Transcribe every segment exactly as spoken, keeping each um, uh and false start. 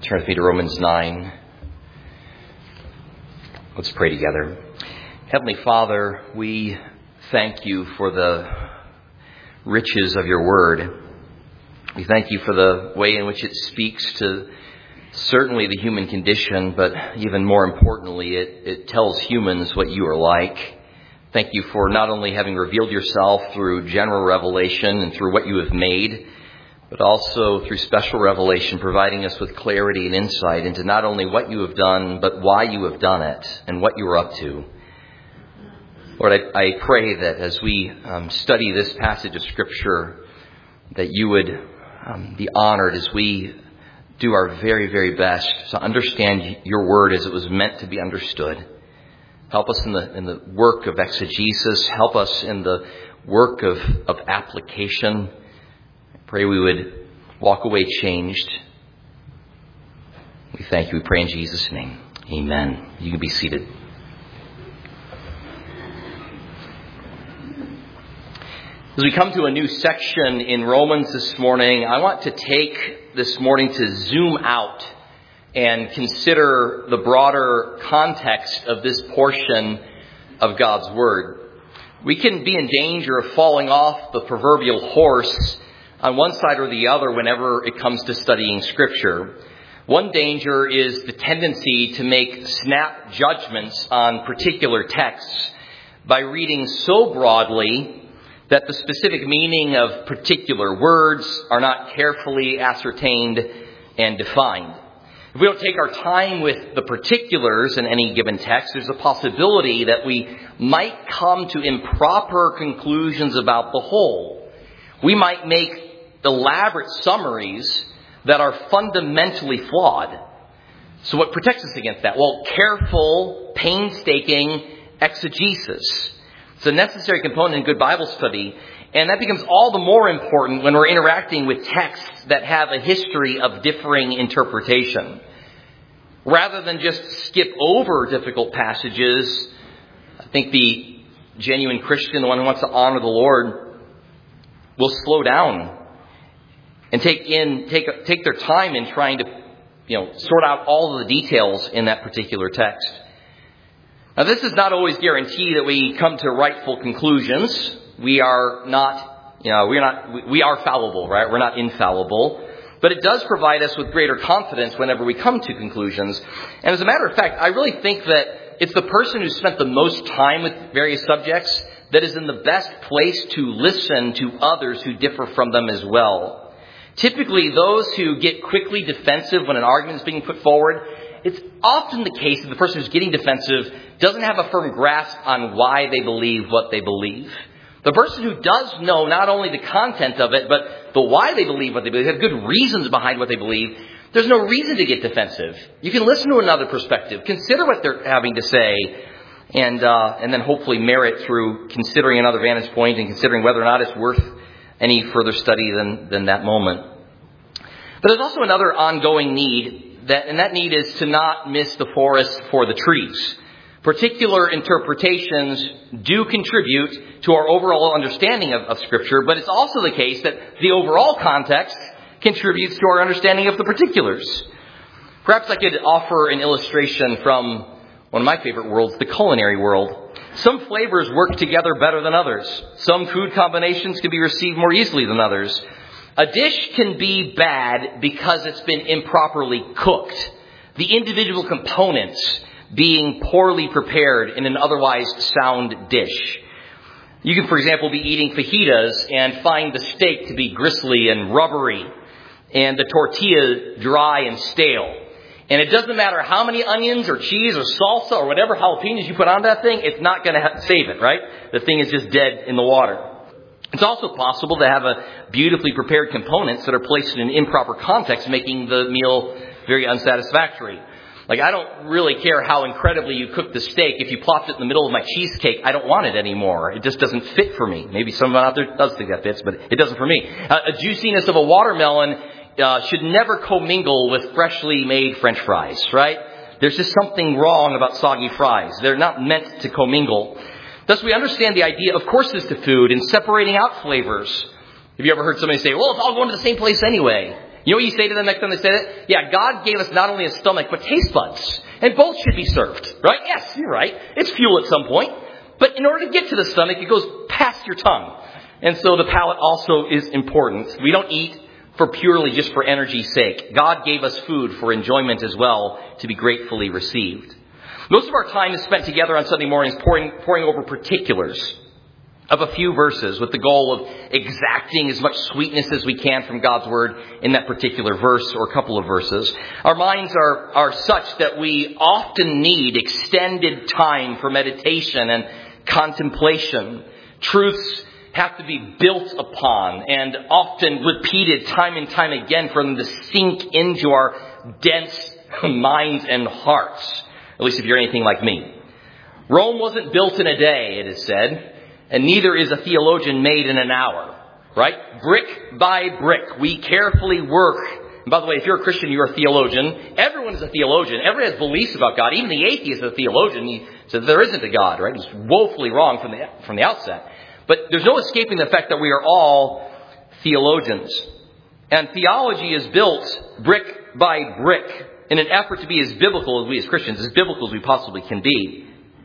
Turn with me to Romans nine. Let's pray together. Heavenly Father, we thank you for the riches of your word. We thank you for the way in which it speaks to certainly the human condition, but even more importantly, it, it tells humans what you are like. Thank you for not only having revealed yourself through general revelation and through what you have made, but also through special revelation, providing us with clarity and insight into not only what you have done, but why you have done it and what you are up to. Lord, I, I pray that as we um, study this passage of Scripture, that you would um, be honored as we do our very, very best to understand your word as it was meant to be understood. Help us in the in the work of exegesis. Help us in the work of, of application. I pray we would walk away changed. We thank you. We pray in Jesus' name. Amen. You can be seated. As we come to a new section in Romans this morning, I want to take this morning to zoom out and consider the broader context of this portion of God's Word. We can be in danger of falling off the proverbial horse on one side or the other whenever it comes to studying Scripture. One danger is the tendency to make snap judgments on particular texts by reading so broadly that the specific meaning of particular words are not carefully ascertained and defined. If we don't take our time with the particulars in any given text, there's a possibility that we might come to improper conclusions about the whole. We might make elaborate summaries that are fundamentally flawed. So what protects us against that? Well, careful, painstaking exegesis. It's a necessary component in good Bible study, and that becomes all the more important when we're interacting with texts that have a history of differing interpretation. Rather than just skip over difficult passages, I think the genuine Christian, the one who wants to honor the Lord, will slow down and take in take take their time in trying to, you know, sort out all of the details in that particular text. Now, this does not always guarantee that we come to rightful conclusions. We are not, you know, we're not, we are fallible, right? We're not infallible. But it does provide us with greater confidence whenever we come to conclusions. And as a matter of fact, I really think that it's the person who spent the most time with various subjects that is in the best place to listen to others who differ from them as well. Typically, those who get quickly defensive when an argument is being put forward, it's often the case that the person who's getting defensive doesn't have a firm grasp on why they believe what they believe. The person who does know not only the content of it, but the why they believe what they believe, have good reasons behind what they believe, there's no reason to get defensive. You can listen to another perspective, consider what they're having to say, and uh, and then hopefully merit through considering another vantage point and considering whether or not it's worth any further study than, than that moment. But there's also another ongoing need. That, and that need is to not miss the forest for the trees. Particular interpretations do contribute to our overall understanding of, of Scripture, but it's also the case that the overall context contributes to our understanding of the particulars. Perhaps I could offer an illustration from one of my favorite worlds, the culinary world. Some flavors work together better than others. Some food combinations can be received more easily than others. A dish can be bad because it's been improperly cooked. The individual components being poorly prepared in an otherwise sound dish. You can, for example, be eating fajitas and find the steak to be gristly and rubbery and the tortilla dry and stale. And it doesn't matter how many onions or cheese or salsa or whatever jalapenos you put on that thing, it's not going to save it, right? The thing is just dead in the water. It's also possible to have a beautifully prepared components that are placed in an improper context, making the meal very unsatisfactory. Like, I don't really care how incredibly you cook the steak. If you plopped it in the middle of my cheesecake, I don't want it anymore. It just doesn't fit for me. Maybe someone out there does think that fits, but it doesn't for me. Uh, a juiciness of a watermelon uh, should never commingle with freshly made French fries, right? There's just something wrong about soggy fries. They're not meant to commingle. Thus, we understand the idea of courses to food and separating out flavors. Have you ever heard somebody say, well, it's all going to the same place anyway? You know what you say to them next time they say that? Yeah, God gave us not only a stomach, but taste buds. And both should be served. Right? Yes, you're right. It's fuel at some point. But in order to get to the stomach, it goes past your tongue. And so the palate also is important. We don't eat for purely just for energy's sake. God gave us food for enjoyment as well, to be gratefully received. Most of our time is spent together on Sunday mornings poring, poring over particulars of a few verses with the goal of exacting as much sweetness as we can from God's Word in that particular verse or couple of verses. Our minds are, are such that we often need extended time for meditation and contemplation. Truths have to be built upon and often repeated time and time again for them to sink into our dense minds and hearts. At least if you're anything like me. Rome wasn't built in a day, it is said, and neither is a theologian made in an hour. Right? Brick by brick, we carefully work. And by the way, if you're a Christian, you're a theologian. Everyone is a theologian. Everyone has beliefs about God. Even the atheist is a theologian. He says there isn't a God, right? He's woefully wrong from the from the outset. But there's no escaping the fact that we are all theologians. And theology is built brick by brick in an effort to be as biblical as we as Christians, as biblical as we possibly can be.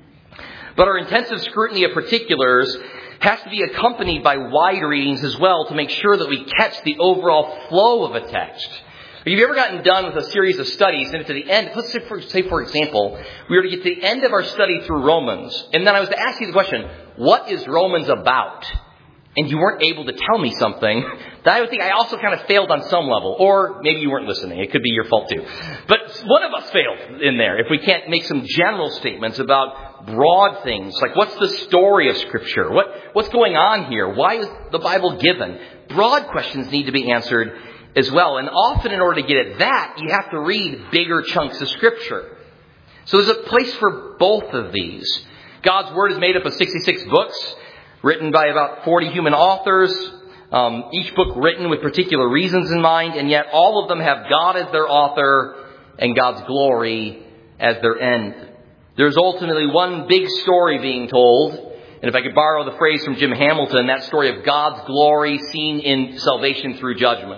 But our intensive scrutiny of particulars has to be accompanied by wide readings as well to make sure that we catch the overall flow of a text. Have you ever gotten done with a series of studies and at the end, let's say for, say for example, we were to get to the end of our study through Romans, and then I was to ask you the question, what is Romans about? And you weren't able to tell me something that I would think I also kind of failed on some level. Or maybe you weren't listening. It could be your fault too. But one of us failed in there if we can't make some general statements about broad things. Like, what's the story of Scripture? What What's going on here? Why is the Bible given? Broad questions need to be answered as well. And often in order to get at that, you have to read bigger chunks of Scripture. So there's a place for both of these. God's Word is made up of sixty-six books, written by about forty human authors, um, each book written with particular reasons in mind, and yet all of them have God as their author and God's glory as their end. There's ultimately one big story being told, and if I could borrow the phrase from Jim Hamilton, that story of God's glory seen in salvation through judgment.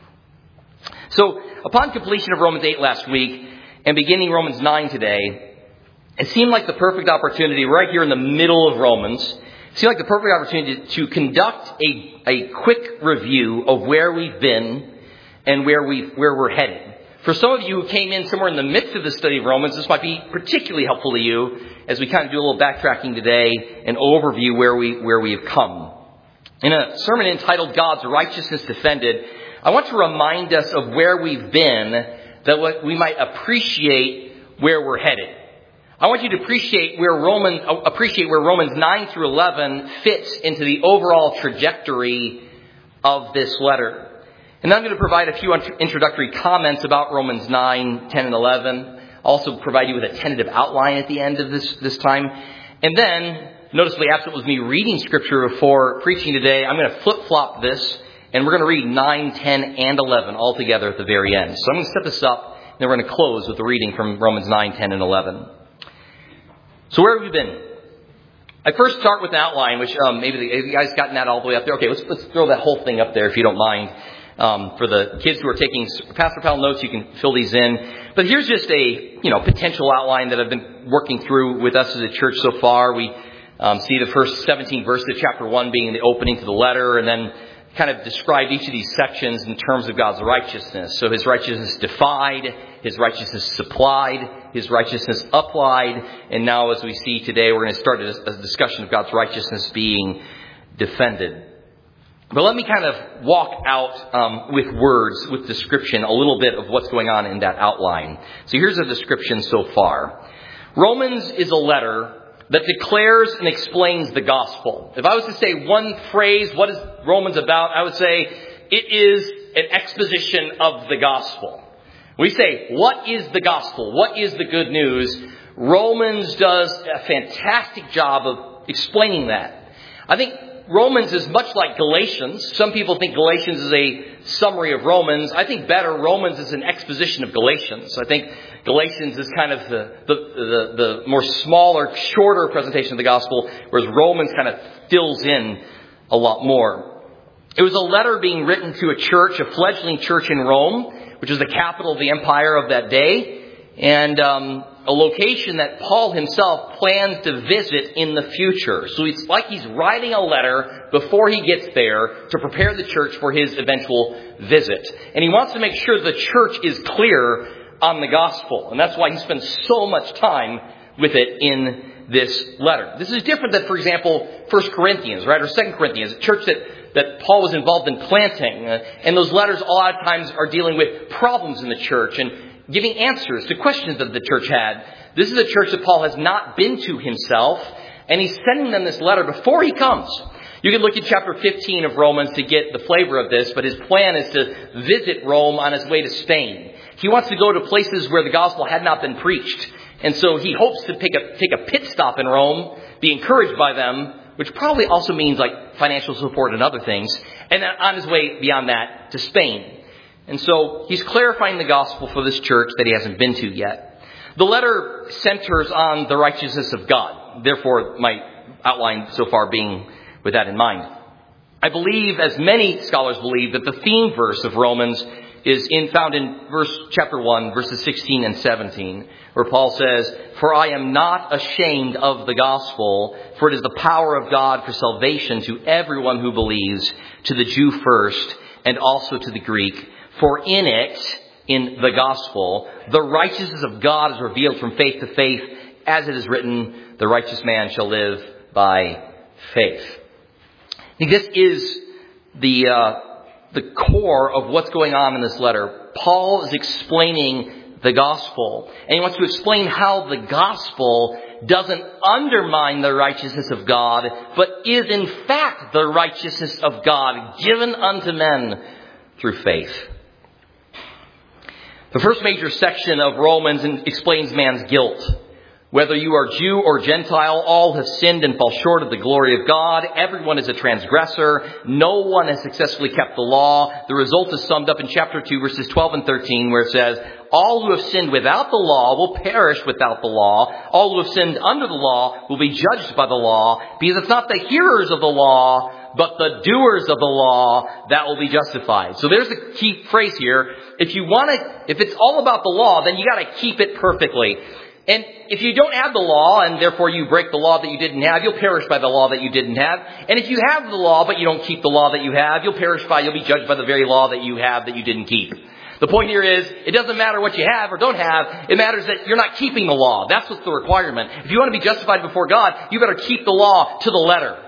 So, upon completion of Romans eight last week, and beginning Romans nine today, it seemed like the perfect opportunity right here in the middle of Romans. It seemed like the perfect opportunity to conduct a, a quick review of where we've been and where we where we're headed. For some of you who came in somewhere in the midst of the study of Romans, this might be particularly helpful to you as we kind of do a little backtracking today and overview where we where we have come. In a sermon entitled God's Righteousness Defended, I want to remind us of where we've been, that we might appreciate where we're headed. I want you to appreciate where Roman, appreciate where Romans nine through eleven fits into the overall trajectory of this letter. And then I'm going to provide a few introductory comments about Romans nine, ten, and eleven. Also provide you with a tentative outline at the end of this, this time. And then, noticeably absent was me reading Scripture before preaching today. I'm going to flip-flop this, and we're going to read nine, ten, and eleven all together at the very end. So I'm going to set this up, and then we're going to close with the reading from Romans nine, ten, and eleven. So where have we been? I first start with an outline, which um, maybe the, you guys gotten that all the way up there. Okay, let's let's throw that whole thing up there if you don't mind. Um, for the kids who are taking Pastor Powell notes, you can fill these in. But here's just a you know potential outline that I've been working through with us as a church so far. We um, see the first seventeen verses of chapter one being the opening to the letter, and then kind of describe each of these sections in terms of God's righteousness. So His righteousness defied, His righteousness supplied, His righteousness applied, and now as we see today, we're going to start a, a discussion of God's righteousness being defended. But let me kind of walk out um, with words, with description, a little bit of what's going on in that outline. So here's a description so far. Romans is a letter that declares and explains the gospel. If I was to say one phrase, what is Romans about? I would say it is an exposition of the gospel. We say, what is the gospel? What is the good news? Romans does a fantastic job of explaining that. I think Romans is much like Galatians. Some people think Galatians is a summary of Romans. I think better, Romans is an exposition of Galatians. I think Galatians is kind of the, the, the, the more smaller, shorter presentation of the gospel, whereas Romans kind of fills in a lot more. It was a letter being written to a church, a fledgling church in Rome, which was the capital of the empire of that day, and um, a location that Paul himself plans to visit in the future. So it's like he's writing a letter before he gets there to prepare the church for his eventual visit. And he wants to make sure the church is clear on the gospel. And that's why he spends so much time with it in this letter. This is different than, for example, First Corinthians, right? Or Second Corinthians, a church that, that Paul was involved in planting. Uh, and those letters a lot of times are dealing with problems in the church and giving answers to questions that the church had. This is a church that Paul has not been to himself, and he's sending them this letter before he comes. You can look at chapter fifteen of Romans to get the flavor of this, but his plan is to visit Rome on his way to Spain. He wants to go to places where the gospel had not been preached. And so he hopes to take a, take a pit stop in Rome, be encouraged by them, which probably also means like financial support and other things, and then on his way beyond that to Spain. And so he's clarifying the gospel for this church that he hasn't been to yet. The letter centers on the righteousness of God. Therefore, my outline so far being with that in mind. I believe, as many scholars believe, that the theme verse of Romans is in, found in verse chapter one, verses sixteen and seventeen, where Paul says, "For I am not ashamed of the gospel, for it is the power of God for salvation to everyone who believes, to the Jew first, and also to the Greek. For in it, in the gospel, the righteousness of God is revealed from faith to faith, as it is written, the righteous man shall live by faith." I think this is the uh, the core of what's going on in this letter. Paul is explaining the gospel, and he wants to explain how the gospel doesn't undermine the righteousness of God, but is in fact the righteousness of God given unto men through faith. The first major section of Romans explains man's guilt. Whether you are Jew or Gentile, all have sinned and fall short of the glory of God. Everyone is a transgressor. No one has successfully kept the law. The result is summed up in chapter two, verses twelve and thirteen, where it says, "All who have sinned without the law will perish without the law. All who have sinned under the law will be judged by the law, because it's not the hearers of the law, but the doers of the law that will be justified." So there's the key phrase here. If you want to, if it's all about the law, then you got to keep it perfectly. And if you don't have the law, and therefore you break the law that you didn't have, you'll perish by the law that you didn't have. And if you have the law, but you don't keep the law that you have, you'll perish by, you'll be judged by the very law that you have that you didn't keep. The point here is, it doesn't matter what you have or don't have. It matters that you're not keeping the law. That's what's the requirement. If you want to be justified before God, you better keep the law to the letter.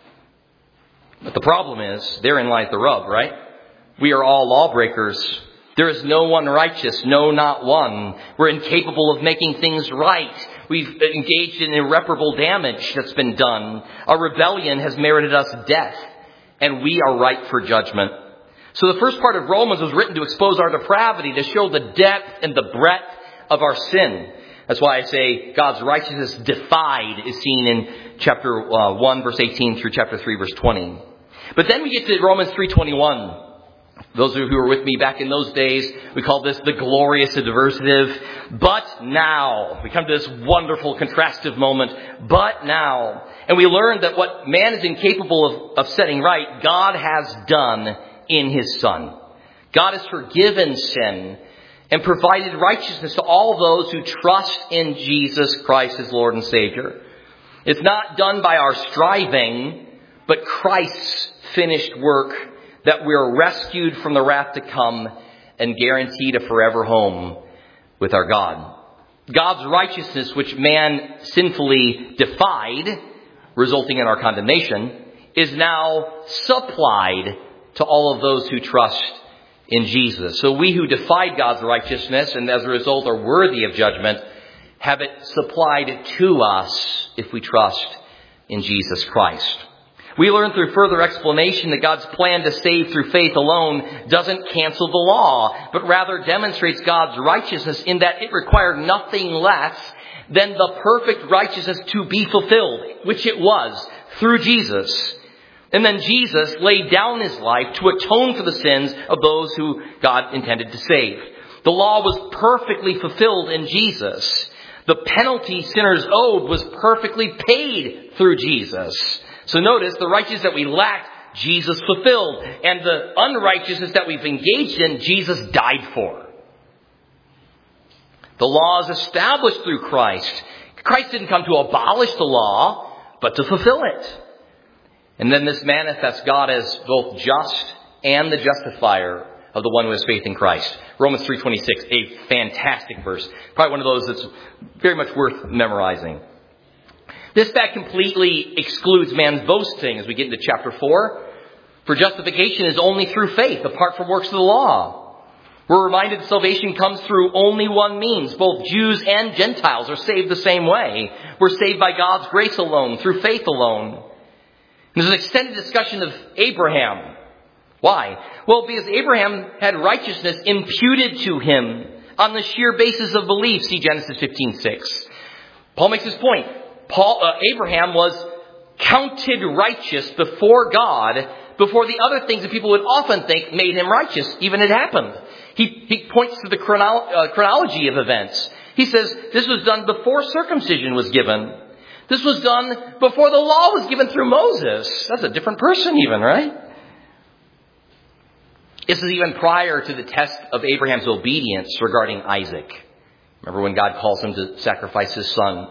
But the problem is, therein lies the rub, right? We are all lawbreakers. There is no one righteous, no, not one. We're incapable of making things right. We've engaged in irreparable damage that's been done. Our rebellion has merited us death, and we are ripe for judgment. So the first part of Romans was written to expose our depravity, to show the depth and the breadth of our sin. That's why I say God's righteousness defied is seen in chapter uh, one, verse eighteen through chapter three, verse twenty. But then we get to Romans three twenty-one. Those of you who were with me back in those days, we call this the glorious adversative. But now, we come to this wonderful contrastive moment. But now. And we learn that what man is incapable of, of setting right, God has done in His Son. God has forgiven sin and provided righteousness to all those who trust in Jesus Christ as Lord and Savior. It's not done by our striving, but Christ's finished work, that we are rescued from the wrath to come and guaranteed a forever home with our God. God's righteousness, which man sinfully defied, resulting in our condemnation, is now supplied to all of those who trust in Jesus. So we who defied God's righteousness and as a result are worthy of judgment, have it supplied to us if we trust in Jesus Christ. We learn through further explanation that God's plan to save through faith alone doesn't cancel the law, but rather demonstrates God's righteousness in that it required nothing less than the perfect righteousness to be fulfilled, which it was through Jesus. And then Jesus laid down His life to atone for the sins of those who God intended to save. The law was perfectly fulfilled in Jesus. The penalty sinners owed was perfectly paid through Jesus. So notice, the righteousness that we lacked, Jesus fulfilled. And the unrighteousness that we've engaged in, Jesus died for. The law is established through Christ. Christ didn't come to abolish the law, but to fulfill it. And then this manifests God as both just and the justifier of the one who has faith in Christ. Romans three twenty-six, a fantastic verse. Probably one of those that's very much worth memorizing. This fact completely excludes man's boasting as we get into chapter four. For justification is only through faith, apart from works of the law. We're reminded salvation comes through only one means. Both Jews and Gentiles are saved the same way. We're saved by God's grace alone, through faith alone. And there's an extended discussion of Abraham. Why? Well, because Abraham had righteousness imputed to him on the sheer basis of belief. See Genesis fifteen six. Paul makes his point. Paul, uh, Abraham was counted righteous before God, before the other things that people would often think made him righteous even had happened. He, he points to the chrono, uh, chronology of events. He says this was done before circumcision was given. This was done before the law was given through Moses. That's a different person even, right? This is even prior to the test of Abraham's obedience regarding Isaac. Remember when God calls him to sacrifice his son?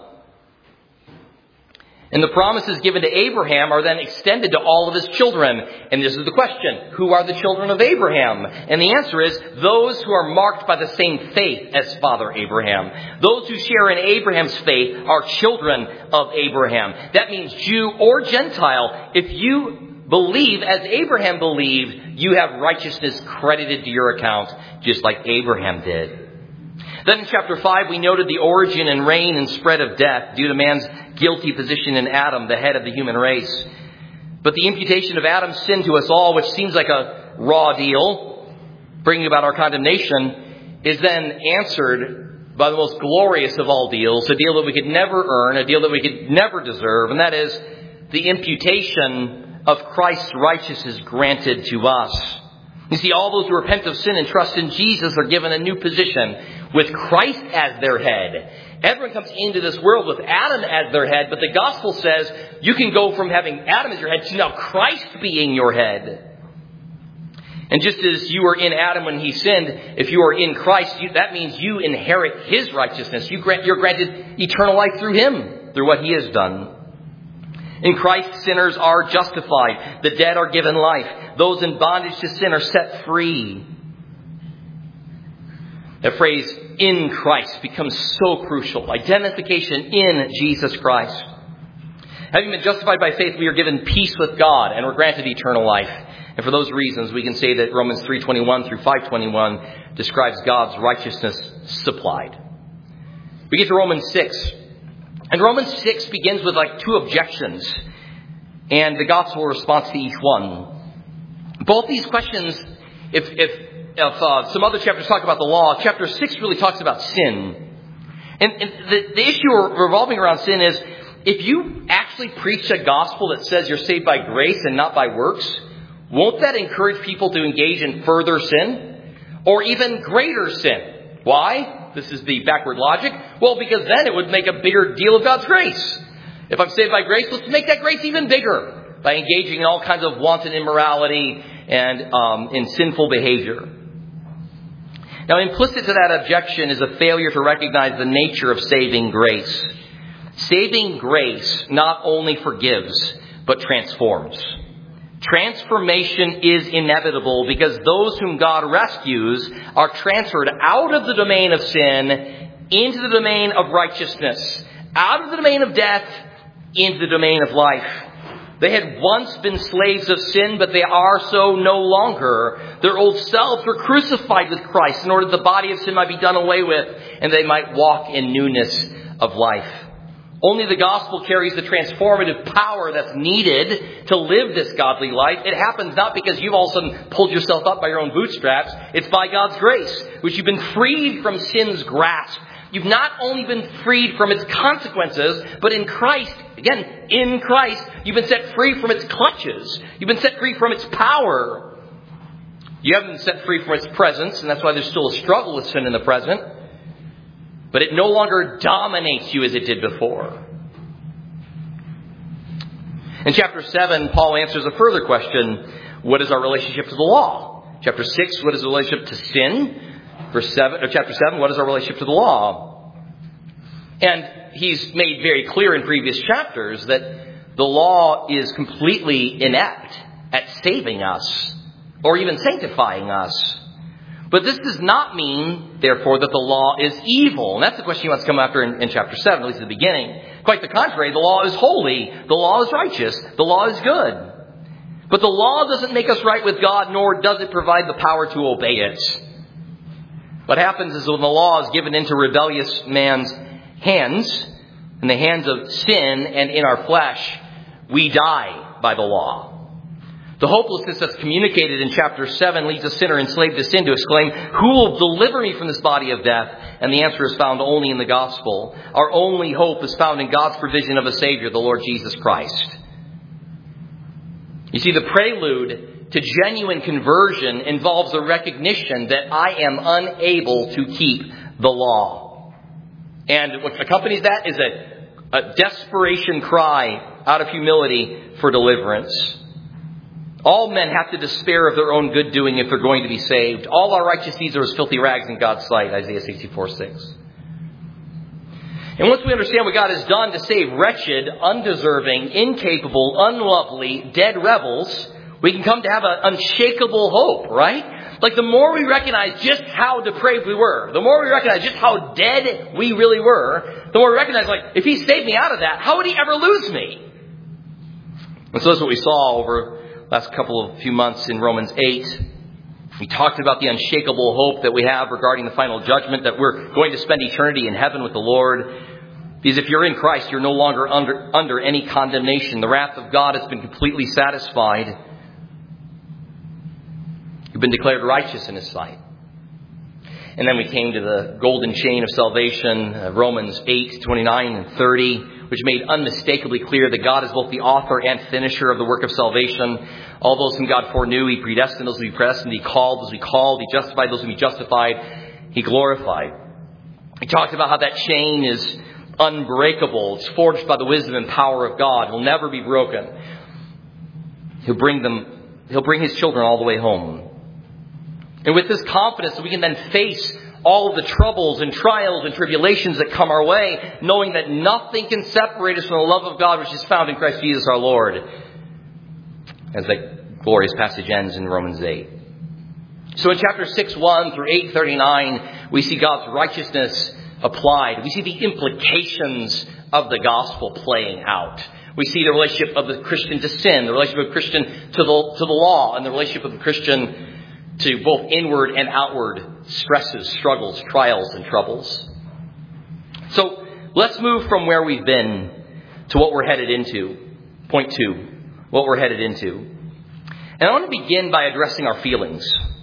And the promises given to Abraham are then extended to all of his children. And this is the question. Who are the children of Abraham? And the answer is those who are marked by the same faith as Father Abraham. Those who share in Abraham's faith are children of Abraham. That means Jew or Gentile. If you believe as Abraham believed, you have righteousness credited to your account, just like Abraham did. Then in chapter five, we noted the origin and reign and spread of death due to man's guilty position in Adam, the head of the human race. But the imputation of Adam's sin to us all, which seems like a raw deal, bringing about our condemnation, is then answered by the most glorious of all deals, a deal that we could never earn, a deal that we could never deserve, and that is the imputation of Christ's righteousness granted to us. You see, all those who repent of sin and trust in Jesus are given a new position with Christ as their head. Everyone comes into this world with Adam as their head, but the gospel says you can go from having Adam as your head to now Christ being your head. And just as you were in Adam when he sinned, if you are in Christ, you, that means you inherit his righteousness. You grant, you're granted eternal life through him, through what he has done. In Christ, sinners are justified. The dead are given life. Those in bondage to sin are set free. That phrase, in Christ, becomes so crucial. Identification in Jesus Christ. Having been justified by faith, we are given peace with God and we're granted eternal life. And for those reasons, we can say that Romans three twenty-one through five twenty-one describes God's righteousness supplied. We get to Romans six. And Romans six begins with like two objections and the gospel response to each one. Both these questions, if if if uh, some other chapters talk about the law, chapter six really talks about sin. And, and the, the issue revolving around sin is if you actually preach a gospel that says you're saved by grace and not by works, won't that encourage people to engage in further sin or even greater sin? Why? This is the backward logic. Well, because then it would make a bigger deal of God's grace. If I'm saved by grace, let's make that grace even bigger by engaging in all kinds of wanton immorality and um, in sinful behavior. Now, implicit to that objection is a failure to recognize the nature of saving grace. Saving grace not only forgives, but transforms. Transformation is inevitable because those whom God rescues are transferred out of the domain of sin into the domain of righteousness, out of the domain of death into the domain of life. They had once been slaves of sin, but they are so no longer. Their old selves were crucified with Christ in order that the body of sin might be done away with and they might walk in newness of life. Only the gospel carries the transformative power that's needed to live this godly life. It happens not because you've all of a sudden pulled yourself up by your own bootstraps. It's by God's grace, which you've been freed from sin's grasp. You've not only been freed from its consequences, but in Christ, again, in Christ, you've been set free from its clutches. You've been set free from its power. You haven't been set free from its presence, and that's why there's still a struggle with sin in the present. But it no longer dominates you as it did before. In chapter seven, Paul answers a further question. What is our relationship to the law? Chapter six, what is the relationship to sin? Verse seven, or chapter seven, what is our relationship to the law? And he's made very clear in previous chapters that the law is completely inept at saving us or even sanctifying us. But this does not mean, therefore, that the law is evil. And that's the question he wants to come after in, in chapter seven, at least at the beginning. Quite the contrary, the law is holy. The law is righteous. The law is good. But the law doesn't make us right with God, nor does it provide the power to obey it. What happens is when the law is given into rebellious man's hands, in the hands of sin and in our flesh, we die by the law. The hopelessness that's communicated in chapter seven leads a sinner enslaved to sin to exclaim, "Who will deliver me from this body of death?" And the answer is found only in the gospel. Our only hope is found in God's provision of a Savior, the Lord Jesus Christ. You see, the prelude to genuine conversion involves the recognition that I am unable to keep the law. And what accompanies that is a, a desperation cry out of humility for deliverance. All men have to despair of their own good doing if they're going to be saved. All our righteous deeds are as filthy rags in God's sight, Isaiah sixty-four six. And once we understand what God has done to save wretched, undeserving, incapable, unlovely, dead rebels, we can come to have an unshakable hope, right? Like the more we recognize just how depraved we were, the more we recognize just how dead we really were, the more we recognize, like, if He saved me out of that, how would He ever lose me? And so that's what we saw over last couple of few months in Romans eight. We talked about the unshakable hope that we have regarding the final judgment, that we're going to spend eternity in heaven with the Lord. Because if you're in Christ, you're no longer under, under any condemnation. The wrath of God has been completely satisfied. You've been declared righteous in His sight. And then we came to the golden chain of salvation, uh, Romans eight, twenty-nine and thirty, which made unmistakably clear that God is both the author and finisher of the work of salvation. All those whom God foreknew, He predestined. Those whom He predestined, He called. Those whom He called, He justified. Those whom He justified, He glorified. He talked about how that chain is unbreakable. It's forged by the wisdom and power of God. It will never be broken. He'll bring them, He'll bring His children all the way home. And with this confidence, we can then face all of the troubles and trials and tribulations that come our way, knowing that nothing can separate us from the love of God which is found in Christ Jesus our Lord. As that glorious passage ends in Romans eight. So in chapter six, one through eight, thirty-nine, we see God's righteousness applied. We see the implications of the gospel playing out. We see the relationship of the Christian to sin, the relationship of the Christian to the, to the law, and the relationship of the Christian to both inward and outward stresses, struggles, trials, and troubles. So let's move from where we've been to what we're headed into. Point two, what we're headed into. And I want to begin by addressing our feelings.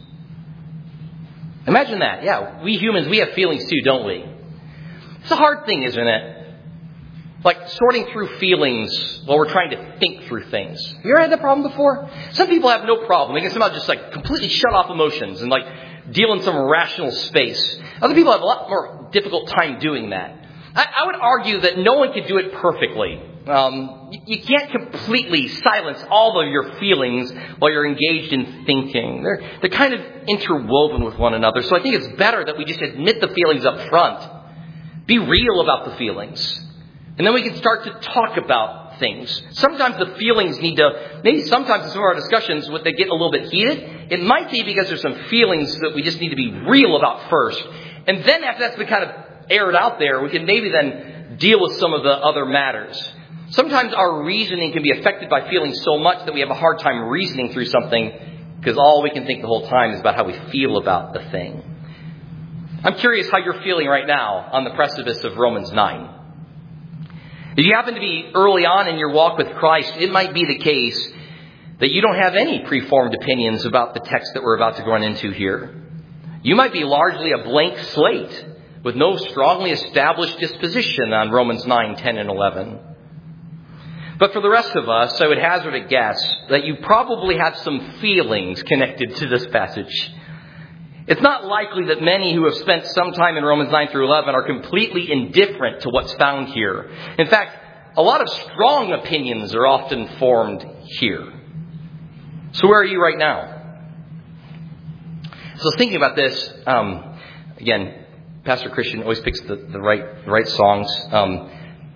Imagine that. Yeah, we humans, we have feelings too, don't we? It's a hard thing, isn't it? Like sorting through feelings while we're trying to think through things. Have you ever had that problem before? Some people have no problem. They can somehow just like completely shut off emotions and like deal in some rational space. Other people have a lot more difficult time doing that. I, I would argue that no one can do it perfectly. Um, you, you can't completely silence all of your feelings while you're engaged in thinking. They're, they're kind of interwoven with one another. So I think it's better that we just admit the feelings up front. Be real about the feelings. And then we can start to talk about things. Sometimes the feelings need to, maybe sometimes in some of our discussions, when they get a little bit heated, it might be because there's some feelings that we just need to be real about first. And then after that's been kind of aired out there, we can maybe then deal with some of the other matters. Sometimes our reasoning can be affected by feelings so much that we have a hard time reasoning through something because all we can think the whole time is about how we feel about the thing. I'm curious how you're feeling right now on the precipice of Romans nine. If you happen to be early on in your walk with Christ, it might be the case that you don't have any preformed opinions about the text that we're about to run into here. You might be largely a blank slate with no strongly established disposition on Romans nine, ten, and eleven. But for the rest of us, I would hazard a guess that you probably have some feelings connected to this passage. It's not likely that many who have spent some time in Romans nine through eleven are completely indifferent to what's found here. In fact, a lot of strong opinions are often formed here. So where are you right now? So I was thinking about this. Um, again, Pastor Christian always picks the, the right the right songs. Um,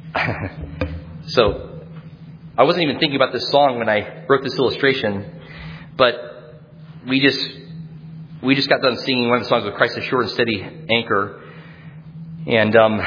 so I wasn't even thinking about this song when I wrote this illustration, but we just we just got done singing one of the songs with Christ a Sure and Steady Anchor, and um,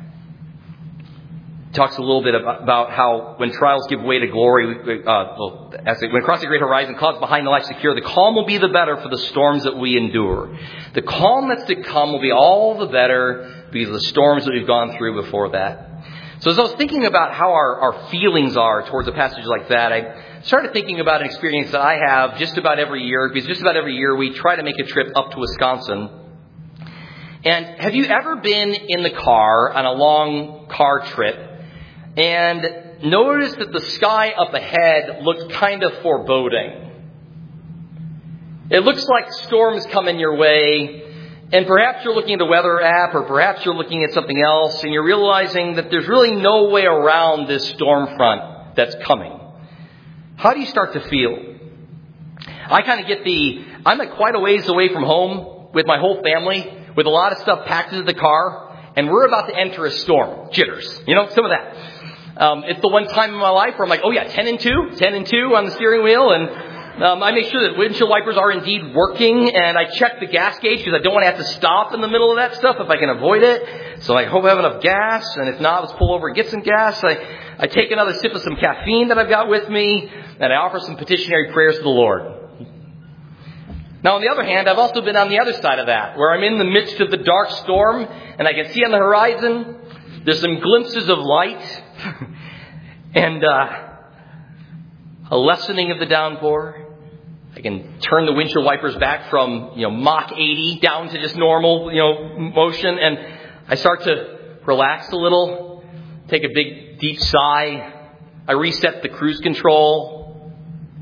talks a little bit about how when trials give way to glory, uh, well, as it, when crossing the great horizon, clouds behind the life secure, the calm will be the better for the storms that we endure. The calm that's to come will be all the better because of the storms that we've gone through before that. So as I was thinking about how our, our feelings are towards a passage like that, I started thinking about an experience that I have just about every year, because just about every year we try to make a trip up to Wisconsin. And have you ever been in the car on a long car trip and notice that the sky up ahead looks kind of foreboding? It looks like storms coming your way, and perhaps you're looking at the weather app, or perhaps you're looking at something else, and you're realizing that there's really no way around this storm front that's coming. How do you start to feel? I kind of get the, I'm like quite a ways away from home with my whole family, with a lot of stuff packed into the car, and we're about to enter a storm. Jitters. You know, some of that. Um, it's the one time in my life where I'm like, oh yeah, ten and two, ten and two on the steering wheel. And um, I make sure that windshield wipers are indeed working. And I check the gas gauge because I don't want to have to stop in the middle of that stuff if I can avoid it. So I hope I have enough gas. And if not, let's pull over and get some gas. I, I take another sip of some caffeine that I've got with me. And I offer some petitionary prayers to the Lord. Now, on the other hand, I've also been on the other side of that, where I'm in the midst of the dark storm. And I can see on the horizon, there's some glimpses of light. and uh, a lessening of the downpour. I can turn the windshield wipers back from, you know, Mach eighty down to just normal, you know, motion. And I start to relax a little, take a big, deep sigh. I reset the cruise control.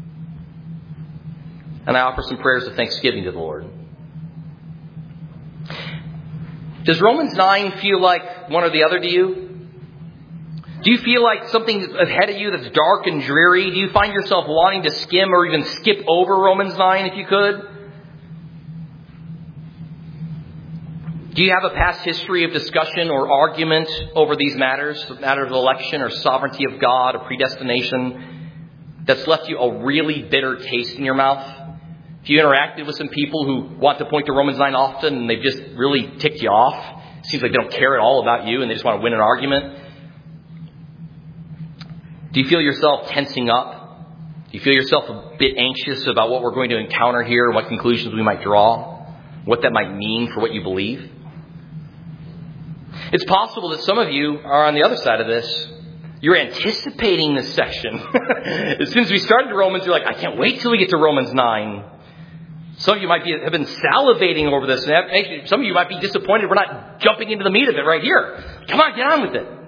And I offer some prayers of thanksgiving to the Lord. Does Romans nine feel like one or the other to you? Do you feel like something ahead of you that's dark and dreary? Do you find yourself wanting to skim or even skip over Romans nine if you could? Do you have a past history of discussion or argument over these matters, matters of election or sovereignty of God or predestination, that's left you a really bitter taste in your mouth? If you interacted with some people who want to point to Romans nine often and they've just really ticked you off, it seems like they don't care at all about you and they just want to win an argument. Do you feel yourself tensing up? Do you feel yourself a bit anxious about what we're going to encounter here and what conclusions we might draw? What that might mean for what you believe? It's possible that some of you are on the other side of this. You're anticipating this section. As soon as we started Romans, you're like, I can't wait till we get to Romans nine. Some of you might be, have been salivating over this. And actually, some of you might be disappointed we're not jumping into the meat of it right here. Come on, get on with it.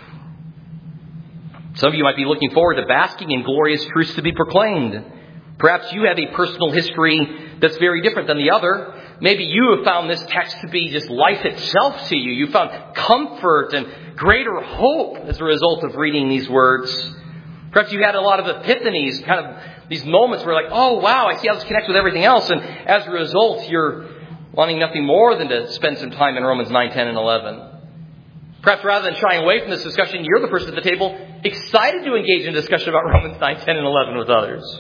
Some of you might be looking forward to basking in glorious truths to be proclaimed. Perhaps you have a personal history that's very different than the other. Maybe you have found this text to be just life itself to you. You found comfort and greater hope as a result of reading these words. Perhaps you had a lot of epiphanies, kind of these moments where like, oh wow, I see how this connects with everything else. And as a result, you're wanting nothing more than to spend some time in Romans nine, ten, and eleven. Perhaps rather than shying away from this discussion, you're the person at the table excited to engage in a discussion about Romans nine, ten, and eleven with others.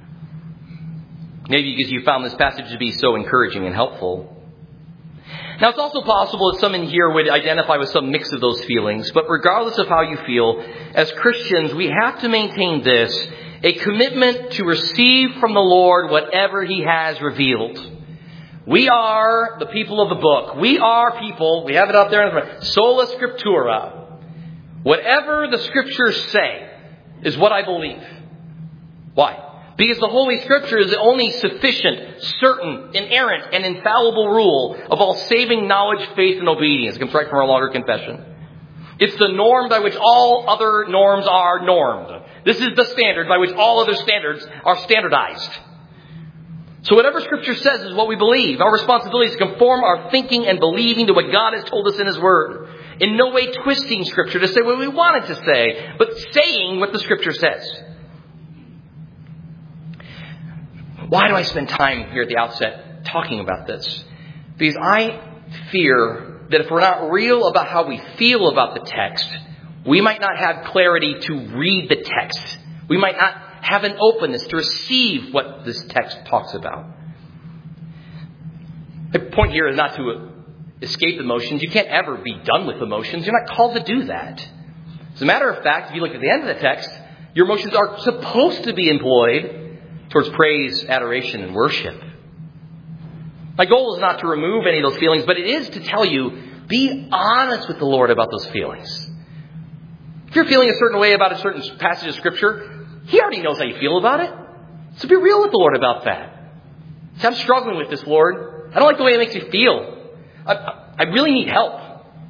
Maybe because you found this passage to be so encouraging and helpful. Now, it's also possible that some in here would identify with some mix of those feelings. But regardless of how you feel, as Christians, we have to maintain this, a commitment to receive from the Lord whatever He has revealed. We are the people of the book. We are people, we have it up there in the front, sola scriptura. Whatever the Scriptures say is what I believe. Why? Because the Holy Scripture is the only sufficient, certain, inerrant, and infallible rule of all saving knowledge, faith, and obedience. It comes right from our longer confession. It's the norm by which all other norms are normed. This is the standard by which all other standards are standardized. So whatever Scripture says is what we believe. Our responsibility is to conform our thinking and believing to what God has told us in His Word. In no way twisting Scripture to say what we want it to say, but saying what the Scripture says. Why do I spend time here at the outset talking about this? Because I fear that if we're not real about how we feel about the text, we might not have clarity to read the text. We might not have an openness to receive what this text talks about. The point here is not to escape emotions. You can't ever be done with emotions. You're not called to do that. As a matter of fact, if you look at the end of the text, your emotions are supposed to be employed towards praise, adoration, and worship. My goal is not to remove any of those feelings, but it is to tell you, be honest with the Lord about those feelings. If you're feeling a certain way about a certain passage of Scripture, He already knows how you feel about it. So be real with the Lord about that. Say, I'm struggling with this, Lord. I don't like the way it makes me feel. I, I really need help.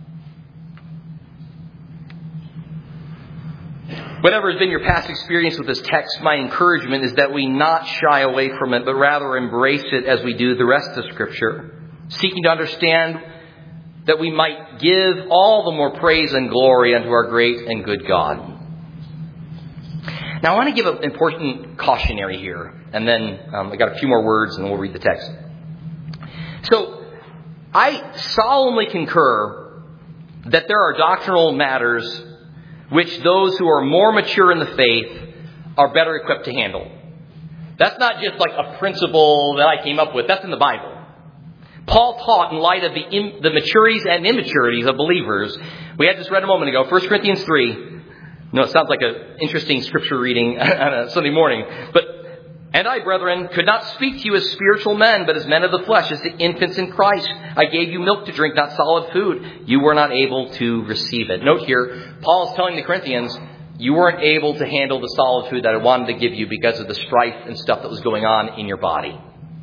Whatever has been your past experience with this text, my encouragement is that we not shy away from it, but rather embrace it as we do the rest of Scripture, seeking to understand that we might give all the more praise and glory unto our great and good God. Now, I want to give an important cautionary here, and then um, I got a few more words, and then we'll read the text. So, I solemnly concur that there are doctrinal matters which those who are more mature in the faith are better equipped to handle. That's not just like a principle that I came up with. That's in the Bible. Paul taught in light of the, in, the maturities and immaturities of believers. We had this read a moment ago, First Corinthians three. No, it sounds like an interesting scripture reading on a Sunday morning. But, and I, brethren, could not speak to you as spiritual men, but as men of the flesh, as the infants in Christ. I gave you milk to drink, not solid food. You were not able to receive it. Note here, Paul is telling the Corinthians, you weren't able to handle the solid food that I wanted to give you because of the strife and stuff that was going on in your body.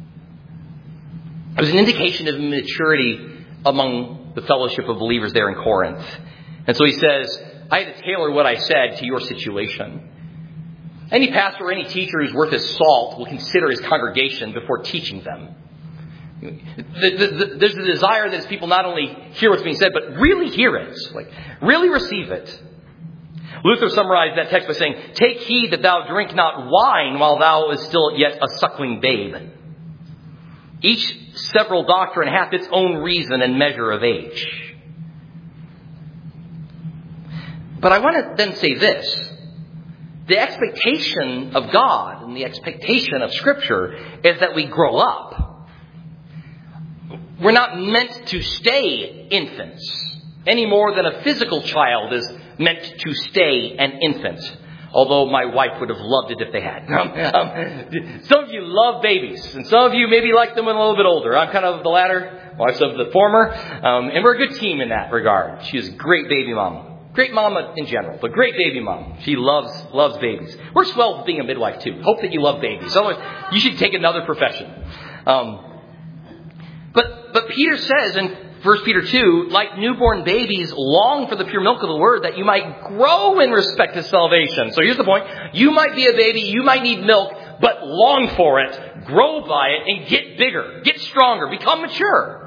It was an indication of immaturity among the fellowship of believers there in Corinth. And so he says, I had to tailor what I said to your situation. Any pastor or any teacher who's worth his salt will consider his congregation before teaching them. The, the, the, there's a desire that his people not only hear what's being said, but really hear it. Like, really receive it. Luther summarized that text by saying, take heed that thou drink not wine while thou is still yet a suckling babe. Each several doctrine hath its own reason and measure of age. But I want to then say this. The expectation of God and the expectation of Scripture is that we grow up. We're not meant to stay infants any more than a physical child is meant to stay an infant. Although my wife would have loved it if they had. Um, um, some of you love babies, and some of you maybe like them when a little bit older. I'm kind of the latter, wife's of the former, um, and we're a good team in that regard. She is a great baby mama. Great mama in general, but great baby mom. She loves loves babies. Works well with being a midwife too. Hope that you love babies. Otherwise, you should take another profession. Um, but but Peter says in First Peter two, like newborn babies, long for the pure milk of the word, that you might grow in respect to salvation. So here's the point: you might be a baby, you might need milk, but long for it, grow by it, and get bigger, get stronger, become mature.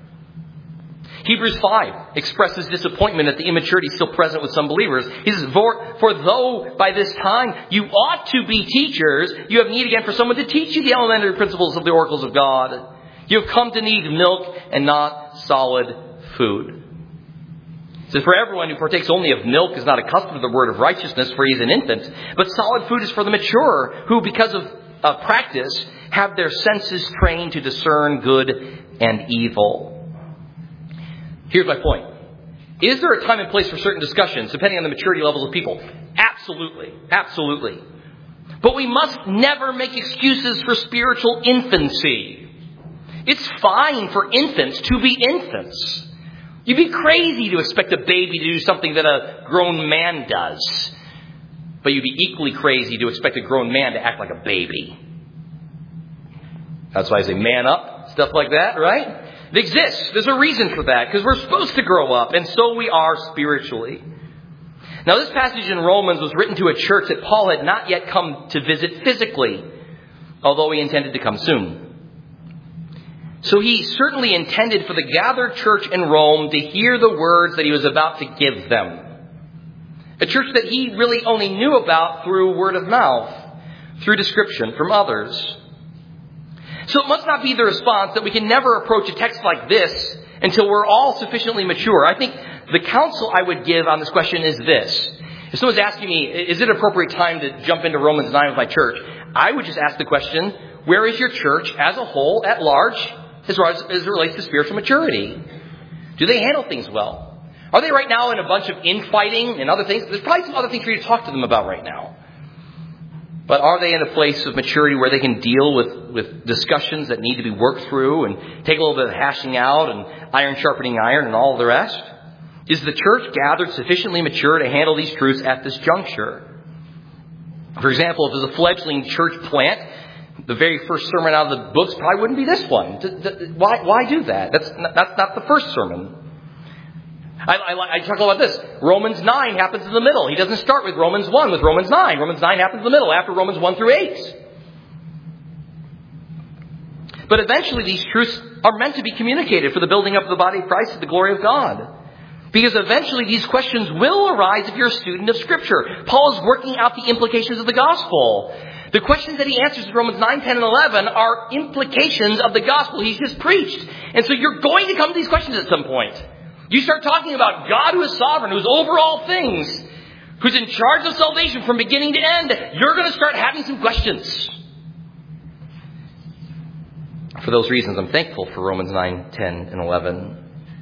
Hebrews five expresses disappointment at the immaturity still present with some believers. He says, for, for though by this time you ought to be teachers, you have need again for someone to teach you the elementary principles of the oracles of God. You have come to need milk and not solid food. He says, for everyone who partakes only of milk is not accustomed to the word of righteousness, for he is an infant. But solid food is for the mature, who because of uh, practice have their senses trained to discern good and evil. Here's my point. Is there a time and place for certain discussions, depending on the maturity levels of people? Absolutely. Absolutely. But we must never make excuses for spiritual infancy. It's fine for infants to be infants. You'd be crazy to expect a baby to do something that a grown man does. But you'd be equally crazy to expect a grown man to act like a baby. That's why I say man up, stuff like that, right? It exists. There's a reason for that, because we're supposed to grow up, and so we are spiritually. Now, this passage in Romans was written to a church that Paul had not yet come to visit physically, although he intended to come soon. So he certainly intended for the gathered church in Rome to hear the words that he was about to give them. A church that he really only knew about through word of mouth, through description from others. So it must not be the response that we can never approach a text like this until we're all sufficiently mature. I think the counsel I would give on this question is this. If someone's asking me, is it appropriate time to jump into Romans nine with my church? I would just ask the question, where is your church as a whole, at large, as far as, as it relates to spiritual maturity? Do they handle things well? Are they right now in a bunch of infighting and other things? There's probably some other things for you to talk to them about right now. But are they in a place of maturity where they can deal with, with discussions that need to be worked through and take a little bit of hashing out and iron sharpening iron and all of the rest? Is the church gathered sufficiently mature to handle these truths at this juncture? For example, if there's a fledgling church plant, the very first sermon out of the books probably wouldn't be this one. Why, why do that? That's not, that's not the first sermon. I, I, I talk about this. Romans nine happens in the middle. He doesn't start with Romans one, with Romans nine. Romans nine happens in the middle, after Romans one through eight. But eventually these truths are meant to be communicated for the building up of the body of Christ to the glory of God. Because eventually these questions will arise if you're a student of Scripture. Paul is working out the implications of the gospel. The questions that he answers in Romans nine, ten, and eleven are implications of the gospel he's just preached. And so you're going to come to these questions at some point. You start talking about God who is sovereign, who's over all things, who's in charge of salvation from beginning to end. You're going to start having some questions. For those reasons, I'm thankful for Romans nine, ten, and eleven.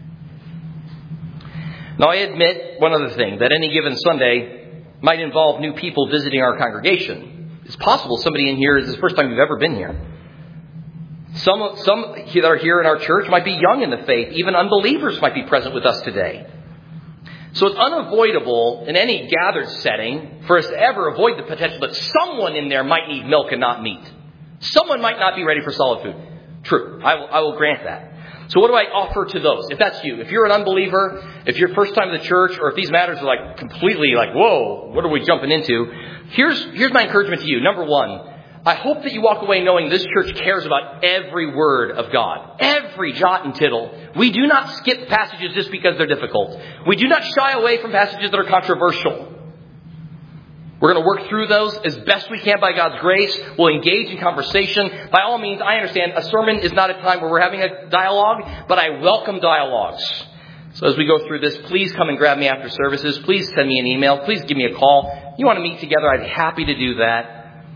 Now, I admit one other thing, that any given Sunday might involve new people visiting our congregation. It's possible somebody in here is the first time you've ever been here. Some, some that are here in our church might be young in the faith. Even unbelievers might be present with us today. So it's unavoidable in any gathered setting for us to ever avoid the potential that someone in there might need milk and not meat. Someone might not be ready for solid food. True. I will, I will grant that. So what do I offer to those? If that's you, if you're an unbeliever, if you're first time to the church, or if these matters are like completely like, whoa, what are we jumping into? Here's, here's my encouragement to you. Number one, I hope that you walk away knowing this church cares about every word of God. Every jot and tittle. We do not skip passages just because they're difficult. We do not shy away from passages that are controversial. We're going to work through those as best we can by God's grace. We'll engage in conversation. By all means, I understand a sermon is not a time where we're having a dialogue, but I welcome dialogues. So as we go through this, please come and grab me after services. Please send me an email. Please give me a call. You want to meet together, I'd be happy to do that.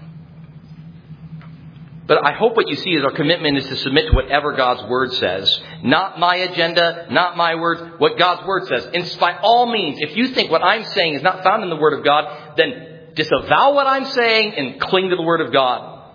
But I hope what you see is our commitment is to submit to whatever God's Word says. Not my agenda, not my words, what God's Word says. And by all means, if you think what I'm saying is not found in the Word of God, then disavow what I'm saying and cling to the Word of God.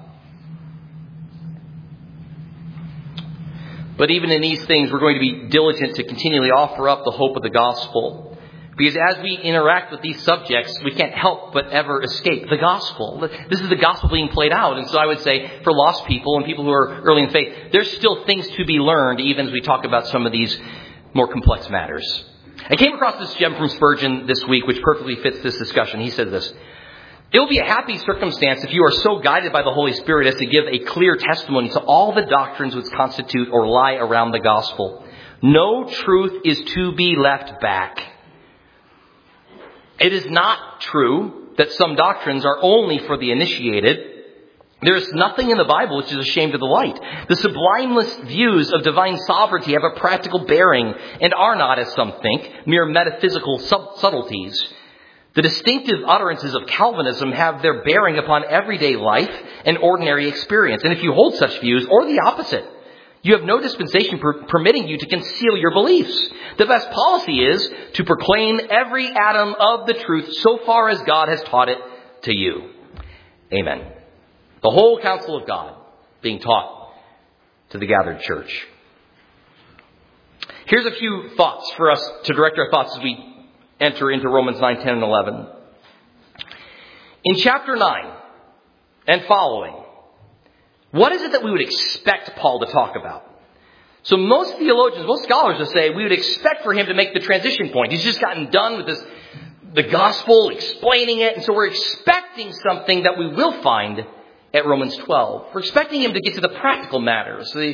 But even in these things, we're going to be diligent to continually offer up the hope of the gospel. Because as we interact with these subjects, we can't help but ever escape the gospel. This is the gospel being played out. And so I would say for lost people and people who are early in faith, there's still things to be learned even as we talk about some of these more complex matters. I came across this gem from Spurgeon this week, which perfectly fits this discussion. He said this: "It will be a happy circumstance if you are so guided by the Holy Spirit as to give a clear testimony to all the doctrines which constitute or lie around the gospel. No truth is to be left back. It is not true that some doctrines are only for the initiated. There is nothing in the Bible which is a shame to the light. The sublimeless views of divine sovereignty have a practical bearing and are not, as some think, mere metaphysical sub- subtleties. The distinctive utterances of Calvinism have their bearing upon everyday life and ordinary experience. And if you hold such views, or the opposite, you have no dispensation per- permitting you to conceal your beliefs. The best policy is to proclaim every atom of the truth so far as God has taught it to you." Amen. The whole counsel of God being taught to the gathered church. Here's a few thoughts for us to direct our thoughts as we enter into Romans nine, ten, and eleven. In chapter nine and following, what is it that we would expect Paul to talk about? So most theologians, most scholars will say we would expect for him to make the transition point. He's just gotten done with this, the gospel, explaining it. And so we're expecting something that we will find at Romans twelve. We're expecting him to get to the practical matters, the,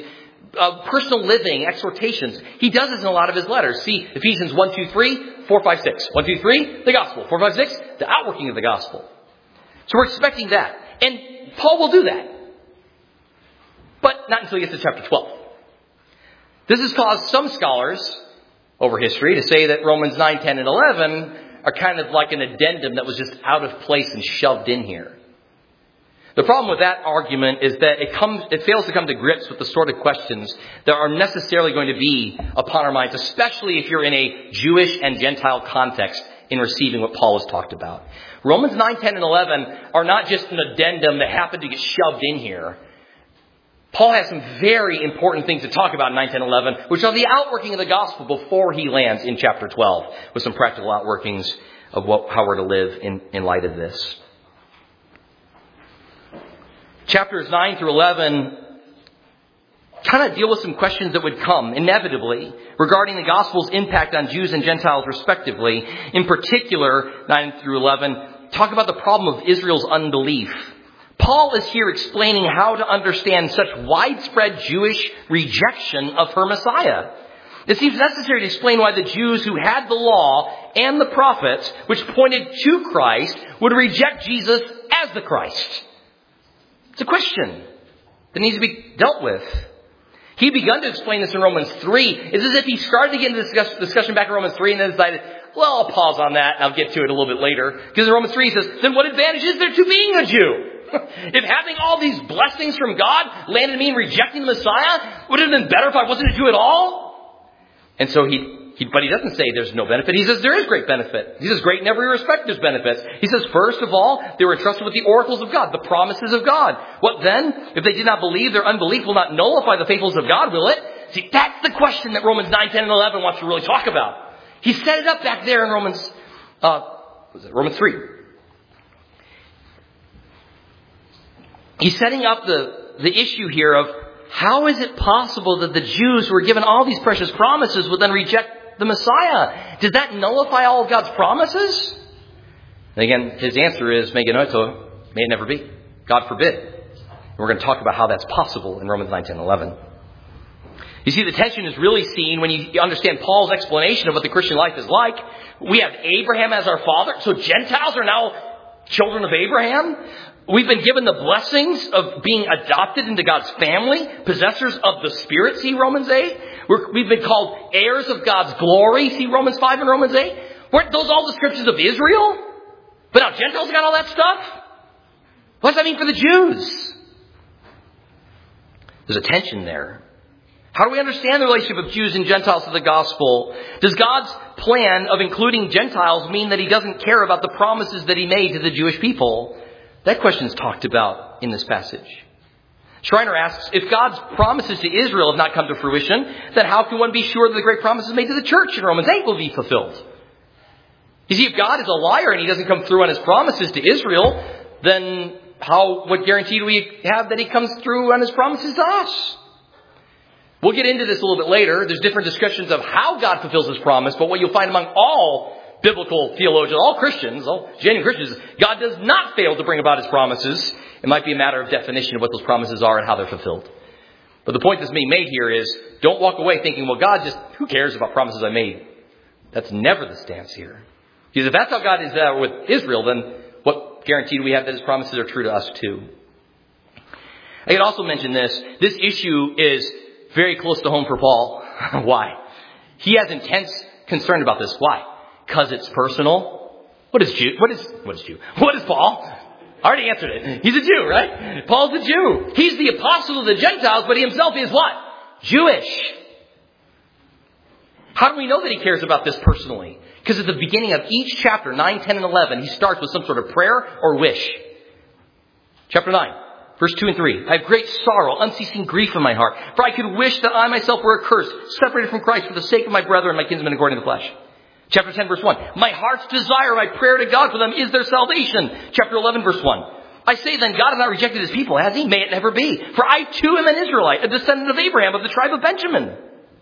uh, personal living, exhortations. He does this in a lot of his letters. See Ephesians one, two, three, four, five, six. one, two, three, the gospel. four, five, six, the outworking of the gospel. So we're expecting that. And Paul will do that. But not until he gets to chapter twelve. This has caused some scholars over history to say that Romans nine, ten, and eleven are kind of like an addendum that was just out of place and shoved in here. The problem with that argument is that it comes, it fails to come to grips with the sort of questions that are necessarily going to be upon our minds, especially if you're in a Jewish and Gentile context in receiving what Paul has talked about. Romans nine, ten, and eleven are not just an addendum that happened to get shoved in here. Paul has some very important things to talk about in nine, ten, eleven, which are the outworking of the gospel before he lands in chapter twelve, with some practical outworkings of what, how we're to live in, in light of this. Chapters nine through eleven kind of deal with some questions that would come inevitably regarding the gospel's impact on Jews and Gentiles respectively. In particular, nine through eleven talk about the problem of Israel's unbelief. Paul is here explaining how to understand such widespread Jewish rejection of her Messiah. It seems necessary to explain why the Jews who had the law and the prophets, which pointed to Christ, would reject Jesus as the Christ. It's a question that needs to be dealt with. He begun to explain this in Romans three. It's as if he started to get into this discussion back in Romans three and then decided, well, I'll pause on that and I'll get to it a little bit later. Because in Romans three he says, then what advantage is there to being a Jew? If having all these blessings from God landed me in rejecting the Messiah, would it have been better if I wasn't a Jew at all? And so he, he, but he doesn't say there's no benefit. He says there is great benefit. He says great in every respect there's benefits. He says first of all, they were entrusted with the oracles of God, the promises of God. What then? If they did not believe, their unbelief will not nullify the faithfulness of God, will it? See, that's the question that Romans nine, ten, and eleven wants to really talk about. He set it up back there in Romans, uh, what was it? Romans three. He's setting up the, the issue here of how is it possible that the Jews who were given all these precious promises would then reject the Messiah? Does that nullify all of God's promises? And again, his answer is, may it never be. God forbid. And we're going to talk about how that's possible in Romans nine, ten, eleven. You see, the tension is really seen when you understand Paul's explanation of what the Christian life is like. We have Abraham as our father, so Gentiles are now children of Abraham. We've been given the blessings of being adopted into God's family, possessors of the Spirit, see Romans eight. We're, we've been called heirs of God's glory, see Romans five and Romans eight. Weren't those all descriptions of Israel? But now Gentiles got all that stuff? What does that mean for the Jews? There's a tension there. How do we understand the relationship of Jews and Gentiles to the gospel? Does God's plan of including Gentiles mean that he doesn't care about the promises that he made to the Jewish people? That question is talked about in this passage. Schreiner asks, if God's promises to Israel have not come to fruition, then how can one be sure that the great promises made to the church in Romans eight will be fulfilled? You see, if God is a liar and he doesn't come through on his promises to Israel, then how, what guarantee do we have that he comes through on his promises to us? We'll get into this a little bit later. There's different discussions of how God fulfills his promise, but what you'll find among all biblical theologians, all Christians, all genuine Christians, God does not fail to bring about his promises. It might be a matter of definition of what those promises are and how they're fulfilled. But the point that's being made here is, don't walk away thinking, well, God just, who cares about promises I made? That's never the stance here. Because if that's how God is uh, with Israel, then what guarantee do we have that his promises are true to us too? I could also mention this. This issue is very close to home for Paul. Why? He has intense concern about this. Why? Because it's personal. What is Jew? What is, what is Jew? What is Paul? I already answered it. He's a Jew, right? Paul's a Jew. He's the apostle of the Gentiles, but he himself is what? Jewish. How do we know that he cares about this personally? Because at the beginning of each chapter, nine, ten, and eleven, he starts with some sort of prayer or wish. Chapter nine, verse two and three. I have great sorrow, unceasing grief in my heart, for I could wish that I myself were accursed, separated from Christ for the sake of my brethren, my kinsmen according to the flesh. Chapter ten, verse one. My heart's desire, my prayer to God for them is their salvation. Chapter eleven, verse one. I say then, God has not rejected his people, has he? May it never be. For I too am an Israelite, a descendant of Abraham, of the tribe of Benjamin.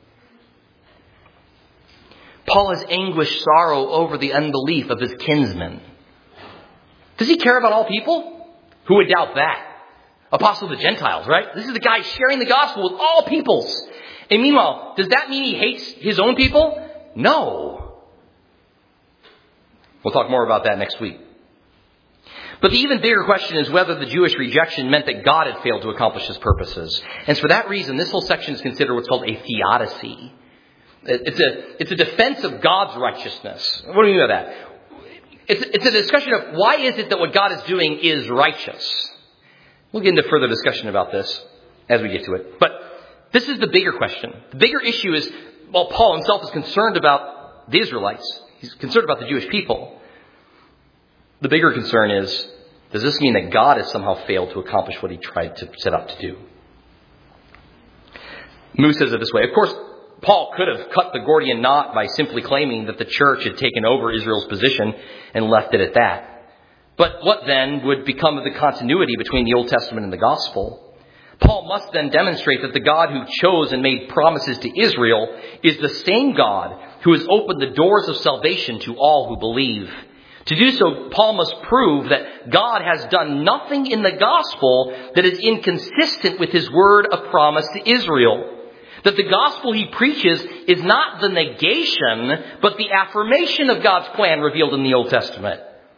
Paul has anguished sorrow over the unbelief of his kinsmen. Does he care about all people? Who would doubt that? Apostle of the Gentiles, right? This is the guy sharing the gospel with all peoples. And meanwhile, does that mean he hates his own people? No. We'll talk more about that next week. But the even bigger question is whether the Jewish rejection meant that God had failed to accomplish his purposes. And for that reason, this whole section is considered what's called a theodicy. It's a, it's a defense of God's righteousness. What do you mean by that? It's, it's a discussion of why is it that what God is doing is righteous. We'll get into further discussion about this as we get to it. But this is the bigger question. The bigger issue is, well, Paul himself is concerned about the Israelites. He's concerned about the Jewish people. The bigger concern is, does this mean that God has somehow failed to accomplish what he tried to set out to do? Moose says it this way. Of course, Paul could have cut the Gordian knot by simply claiming that the church had taken over Israel's position and left it at that. But what then would become of the continuity between the Old Testament and the gospel? Paul must then demonstrate that the God who chose and made promises to Israel is the same God who has opened the doors of salvation to all who believe. To do so, Paul must prove that God has done nothing in the gospel that is inconsistent with his word of promise to Israel. That the gospel he preaches is not the negation, but the affirmation of God's plan revealed in the Old Testament.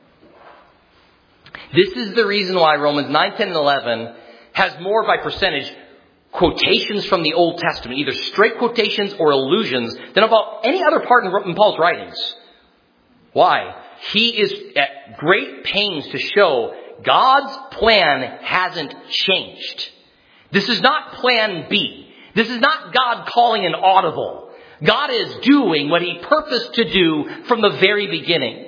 This is the reason why Romans nine, ten, and eleven has more by percentage quotations from the Old Testament, either straight quotations or allusions, than about any other part in Paul's writings. Why? He is at great pains to show God's plan hasn't changed. This is not plan B. This is not God calling an audible. God is doing what he purposed to do from the very beginning.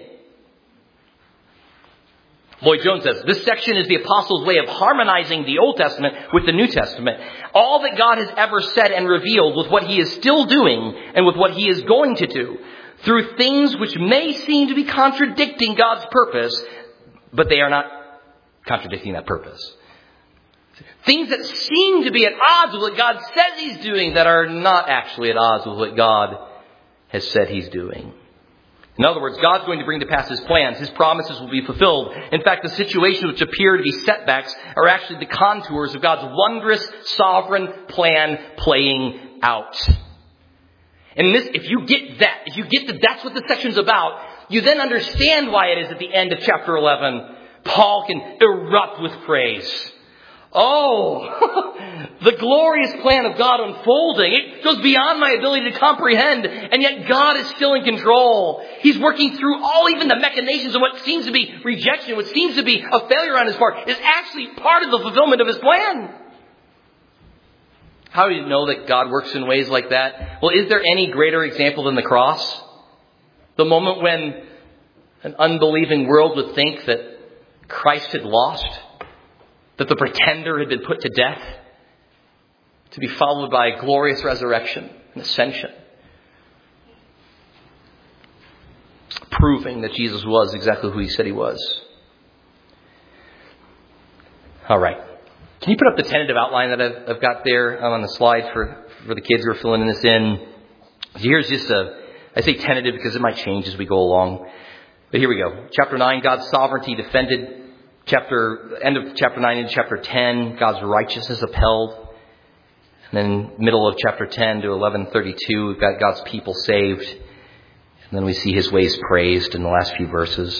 Lloyd Jones says, this section is the apostles' way of harmonizing the Old Testament with the New Testament. All that God has ever said and revealed with what he is still doing and with what he is going to do. Through things which may seem to be contradicting God's purpose, but they are not contradicting that purpose. Things that seem to be at odds with what God says he's doing that are not actually at odds with what God has said he's doing. In other words, God's going to bring to pass his plans. His promises will be fulfilled. In fact, the situations which appear to be setbacks are actually the contours of God's wondrous, sovereign plan playing out. And this, if you get that, if you get that that's what the section's about, you then understand why it is at the end of chapter eleven, Paul can erupt with praise. Oh, the glorious plan of God unfolding. It goes beyond my ability to comprehend, and yet God is still in control. He's working through all even the machinations of what seems to be rejection, what seems to be a failure on his part, is actually part of the fulfillment of his plan. How do you know that God works in ways like that? Well, is there any greater example than the cross? The moment when an unbelieving world would think that Christ had lost, that the pretender had been put to death, to be followed by a glorious resurrection and ascension, proving that Jesus was exactly who he said he was. All right. Can you put up the tentative outline that I've, I've got there on the slide for, for the kids who are filling this in? So here's just a, I say tentative because it might change as we go along. But here we go. Chapter nine, God's sovereignty defended. Chapter, end of chapter nine into chapter ten, God's righteousness upheld. And then middle of chapter ten to eleven thirty-two, we've got God's people saved. And then we see his ways praised in the last few verses.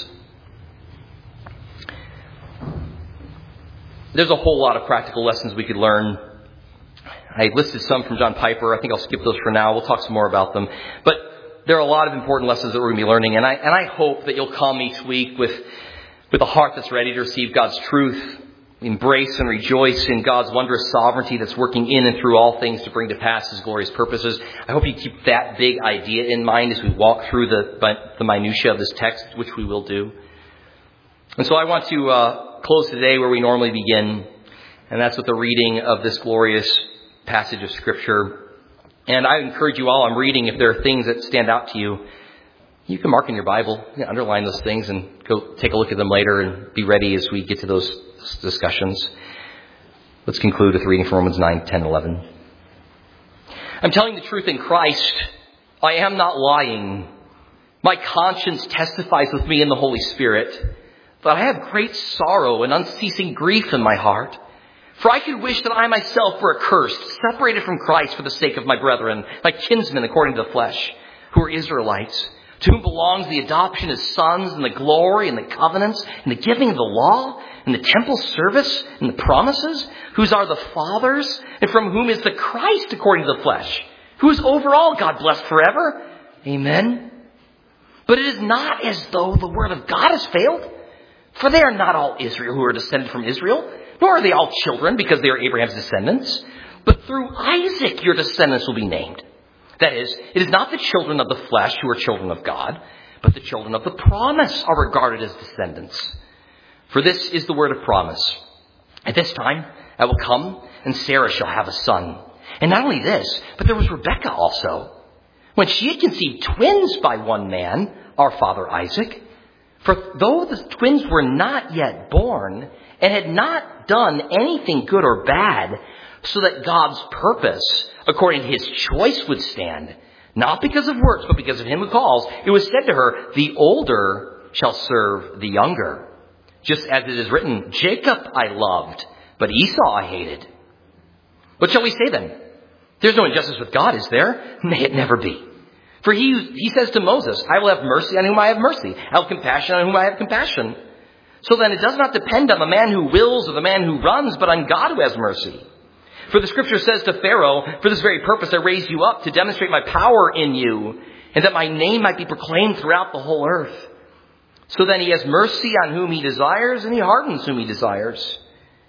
There's a whole lot of practical lessons we could learn. I listed some from John Piper. I think I'll skip those for now. We'll talk some more about them. But there are a lot of important lessons that we're going to be learning. And I, and I hope that you'll come each week with, with a heart that's ready to receive God's truth, embrace and rejoice in God's wondrous sovereignty that's working in and through all things to bring to pass his glorious purposes. I hope you keep that big idea in mind as we walk through the, the minutiae of this text, which we will do. And so I want to uh, close today where we normally begin, and that's with the reading of this glorious passage of Scripture. And I encourage you all, I'm reading, if there are things that stand out to you, you can mark in your Bible, you can underline those things and go take a look at them later and be ready as we get to those discussions. Let's conclude with reading from Romans nine, ten, eleven. I'm telling the truth in Christ. I am not lying. My conscience testifies with me in the Holy Spirit that I have great sorrow and unceasing grief in my heart. For I could wish that I myself were accursed, separated from Christ for the sake of my brethren, my kinsmen according to the flesh, who are Israelites, to whom belongs the adoption as sons, and the glory, and the covenants, and the giving of the law, and the temple service, and the promises, whose are the fathers, and from whom is the Christ according to the flesh, who is over all, God blessed forever. Amen. But it is not as though the word of God has failed. For they are not all Israel who are descended from Israel, nor are they all children because they are Abraham's descendants. But through Isaac your descendants will be named. That is, it is not the children of the flesh who are children of God, but the children of the promise are regarded as descendants. For this is the word of promise. At this time I will come, and Sarah shall have a son. And not only this, but there was Rebekah also, when she had conceived twins by one man, our father Isaac. For though the twins were not yet born, and had not done anything good or bad, so that God's purpose, according to his choice, would stand, not because of works, but because of him who calls, it was said to her, the older shall serve the younger. Just as it is written, Jacob I loved, but Esau I hated. What shall we say then? There's no injustice with God, is there? May it never be. For he, he says to Moses, I will have mercy on whom I have mercy. I will have compassion on whom I have compassion. So then it does not depend on the man who wills or the man who runs, but on God who has mercy. For the scripture says to Pharaoh, for this very purpose I raised you up to demonstrate my power in you, and that my name might be proclaimed throughout the whole earth. So then he has mercy on whom he desires, and he hardens whom he desires.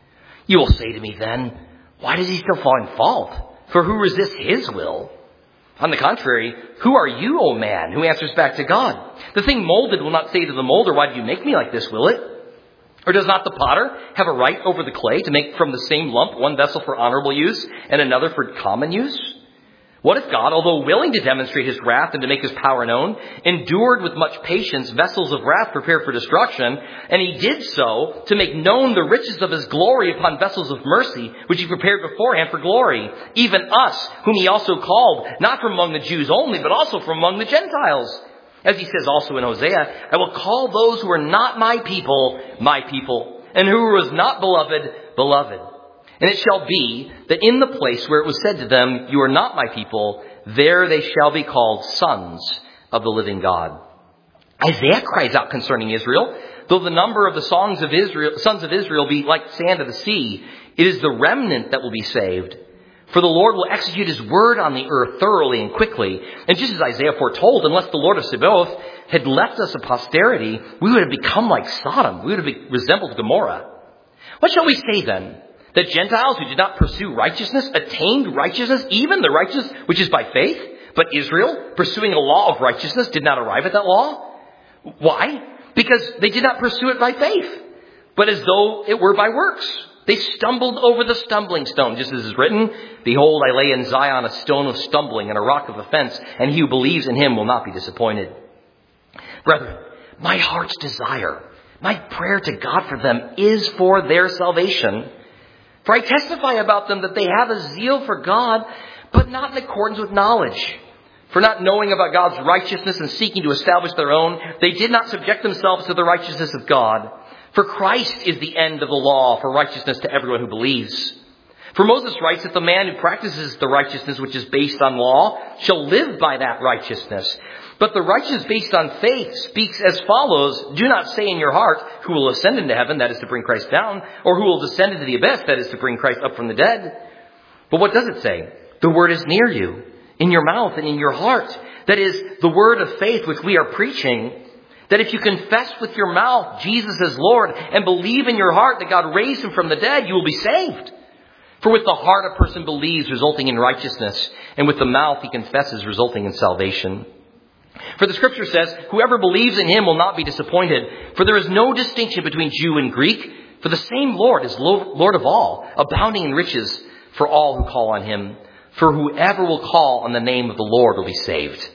You will say to me then, why does he still fall in fault? For who resists his will? On the contrary, who are you, O man, who answers back to God? The thing molded will not say to the molder, why did you make me like this, will it? Or does not the potter have a right over the clay to make from the same lump one vessel for honorable use and another for common use? What if God, although willing to demonstrate his wrath and to make his power known, endured with much patience vessels of wrath prepared for destruction, and he did so to make known the riches of his glory upon vessels of mercy, which he prepared beforehand for glory, even us, whom he also called, not from among the Jews only, but also from among the Gentiles. As he says also in Hosea, I will call those who are not my people, my people, and who was not beloved, beloved. And it shall be that in the place where it was said to them, you are not my people, there they shall be called sons of the living God. Isaiah cries out concerning Israel, though the number of the songs of Israel, sons of Israel be like sand of the sea, it is the remnant that will be saved. For the Lord will execute his word on the earth thoroughly and quickly. And just as Isaiah foretold, unless the Lord of Sabaoth had left us a posterity, we would have become like Sodom. We would have resembled Gomorrah. What shall we say then? That Gentiles who did not pursue righteousness attained righteousness, even the righteousness which is by faith? But Israel, pursuing a law of righteousness, did not arrive at that law? Why? Because they did not pursue it by faith, but as though it were by works. They stumbled over the stumbling stone, just as is written, behold, I lay in Zion a stone of stumbling and a rock of offense, and he who believes in him will not be disappointed. Brethren, my heart's desire, my prayer to God for them is for their salvation. For I testify about them that they have a zeal for God, but not in accordance with knowledge. For not knowing about God's righteousness and seeking to establish their own, they did not subject themselves to the righteousness of God. For Christ is the end of the law for righteousness to everyone who believes. For Moses writes that the man who practices the righteousness which is based on law shall live by that righteousness. But the righteousness based on faith speaks as follows, do not say in your heart, who will ascend into heaven, that is to bring Christ down, or who will descend into the abyss, that is to bring Christ up from the dead. But what does it say? The word is near you, in your mouth and in your heart. That is, the word of faith which we are preaching. That if you confess with your mouth Jesus as Lord and believe in your heart that God raised him from the dead, you will be saved. For with the heart a person believes, resulting in righteousness, and with the mouth he confesses, resulting in salvation. For the scripture says, whoever believes in him will not be disappointed. For there is no distinction between Jew and Greek. For the same Lord is Lord of all, abounding in riches for all who call on him. For whoever will call on the name of the Lord will be saved.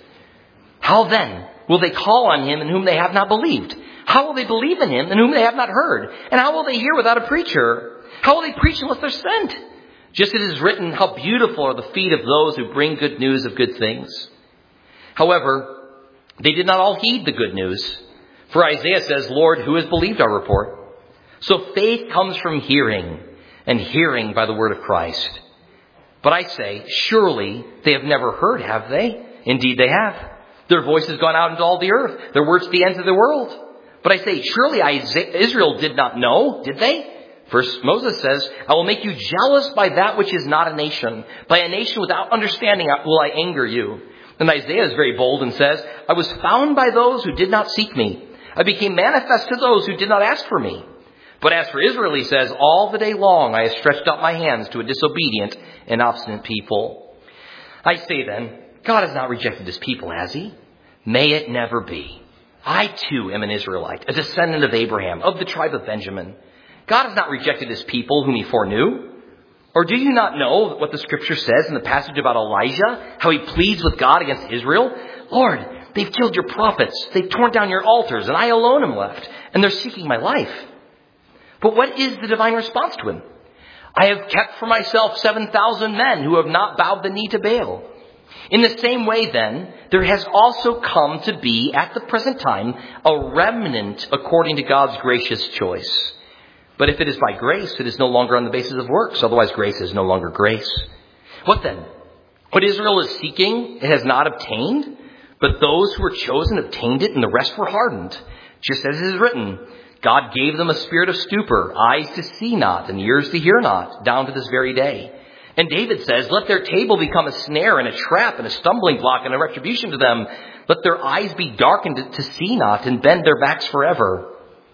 How then will they call on him in whom they have not believed? How will they believe in him in whom they have not heard? And how will they hear without a preacher? How will they preach unless they're sent? Just as it is written, how beautiful are the feet of those who bring good news of good things. However, they did not all heed the good news. For Isaiah says, Lord, who has believed our report? So faith comes from hearing, and hearing by the word of Christ. But I say, surely they have never heard, have they? Indeed they have. Their voice has gone out into all the earth, their words to the ends of the world. But I say, surely Israel did not know, did they? First, Moses says, I will make you jealous by that which is not a nation. By a nation without understanding will I anger you. And Isaiah is very bold and says, I was found by those who did not seek me. I became manifest to those who did not ask for me. But as for Israel, he says, all the day long I have stretched out my hands to a disobedient and obstinate people. I say then, God has not rejected his people, has he? May it never be. I too am an Israelite, a descendant of Abraham, of the tribe of Benjamin. God has not rejected his people whom he foreknew. Or do you not know what the scripture says in the passage about Elijah, how he pleads with God against Israel? Lord, they've killed your prophets, they've torn down your altars, and I alone am left, and they're seeking my life. But what is the divine response to him? I have kept for myself seven thousand men who have not bowed the knee to Baal. In the same way, then, there has also come to be, at the present time, a remnant according to God's gracious choice. But if it is by grace, it is no longer on the basis of works. Otherwise, grace is no longer grace. What then? What Israel is seeking, it has not obtained. But those who were chosen obtained it, and the rest were hardened. Just as it is written, God gave them a spirit of stupor, eyes to see not, and ears to hear not, down to this very day. And David says, let their table become a snare and a trap and a stumbling block and a retribution to them. Let their eyes be darkened to see not, and bend their backs forever.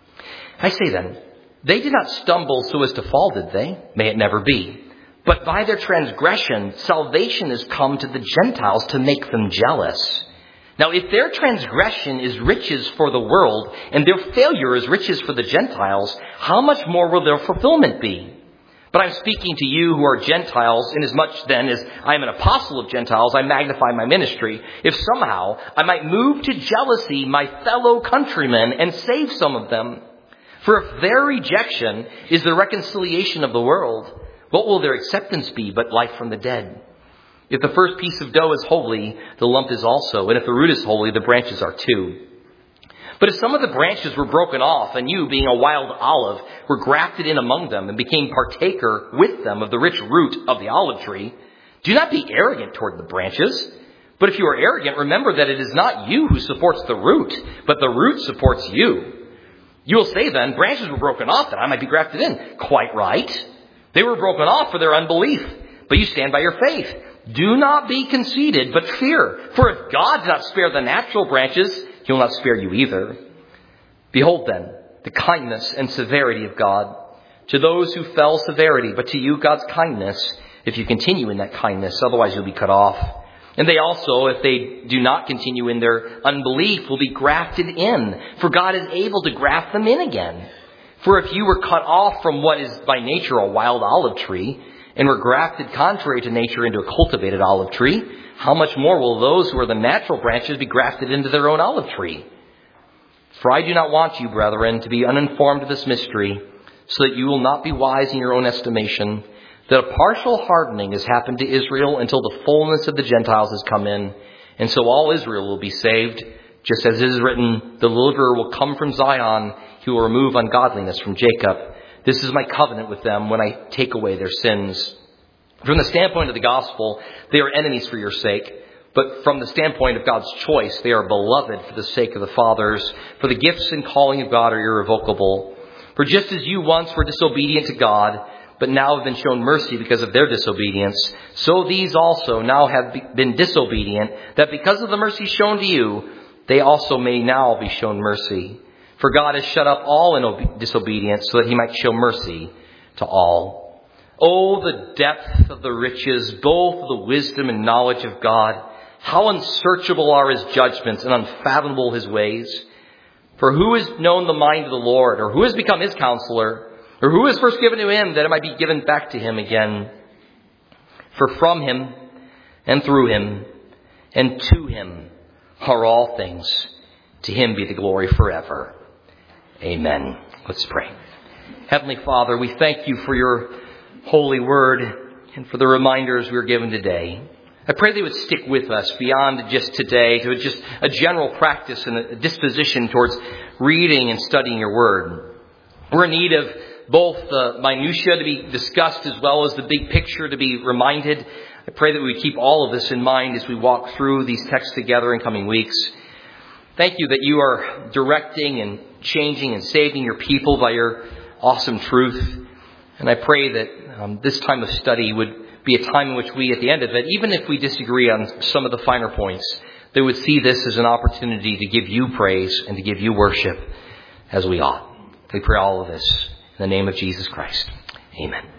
I say then, they did not stumble so as to fall, did they? May it never be. But by their transgression, salvation has come to the Gentiles to make them jealous. Now, if their transgression is riches for the world, and their failure is riches for the Gentiles, how much more will their fulfillment be? But I'm speaking to you who are Gentiles, inasmuch then as I am an apostle of Gentiles, I magnify my ministry, if somehow I might move to jealousy my fellow countrymen and save some of them. For if their rejection is the reconciliation of the world, what will their acceptance be but life from the dead? If the first piece of dough is holy, the lump is also. And if the root is holy, the branches are too. But if some of the branches were broken off, and you, being a wild olive, were grafted in among them and became partaker with them of the rich root of the olive tree, do not be arrogant toward the branches. But if you are arrogant, remember that it is not you who supports the root, but the root supports you. You will say then, branches were broken off that I might be grafted in. Quite right. They were broken off for their unbelief, but you stand by your faith. Do not be conceited, but fear. For if God did not spare the natural branches, he will not spare you either. Behold then, the kindness and severity of God. To those who fell, severity, but to you God's kindness, if you continue in that kindness, otherwise you'll be cut off. And they also, if they do not continue in their unbelief, will be grafted in, for God is able to graft them in again. For if you were cut off from what is by nature a wild olive tree, and were grafted contrary to nature into a cultivated olive tree, how much more will those who are the natural branches be grafted into their own olive tree? For I do not want you, brethren, to be uninformed of this mystery, so that you will not be wise in your own estimation, that a partial hardening has happened to Israel until the fullness of the Gentiles has come in, and so all Israel will be saved, just as it is written, the deliverer will come from Zion, he will remove ungodliness from Jacob. This is my covenant with them when I take away their sins. From the standpoint of the gospel, they are enemies for your sake. But from the standpoint of God's choice, they are beloved for the sake of the fathers. For the gifts and calling of God are irrevocable. For just as you once were disobedient to God, but now have been shown mercy because of their disobedience, so these also now have been disobedient, that because of the mercy shown to you, they also may now be shown mercy. For God has shut up all in disobedience so that he might show mercy to all. Oh, the depth of the riches, both the wisdom and knowledge of God. How unsearchable are his judgments and unfathomable his ways. For who has known the mind of the Lord, or who has become his counselor, or who has first given to him that it might be given back to him again? For from him and through him and to him are all things. To him be the glory forever. Amen. Let's pray. Heavenly Father, we thank you for your holy word and for the reminders we are given today. I pray they would stick with us beyond just today to just a general practice and a disposition towards reading and studying your word. We're in need of both the minutiae to be discussed as well as the big picture to be reminded. I pray that we keep all of this in mind as we walk through these texts together in coming weeks. Thank you that you are directing and changing and saving your people by your awesome truth. And I pray that um, this time of study would be a time in which we, at the end of it, even if we disagree on some of the finer points, they would see this as an opportunity to give you praise and to give you worship as we ought. We pray all of this in the name of Jesus Christ. Amen.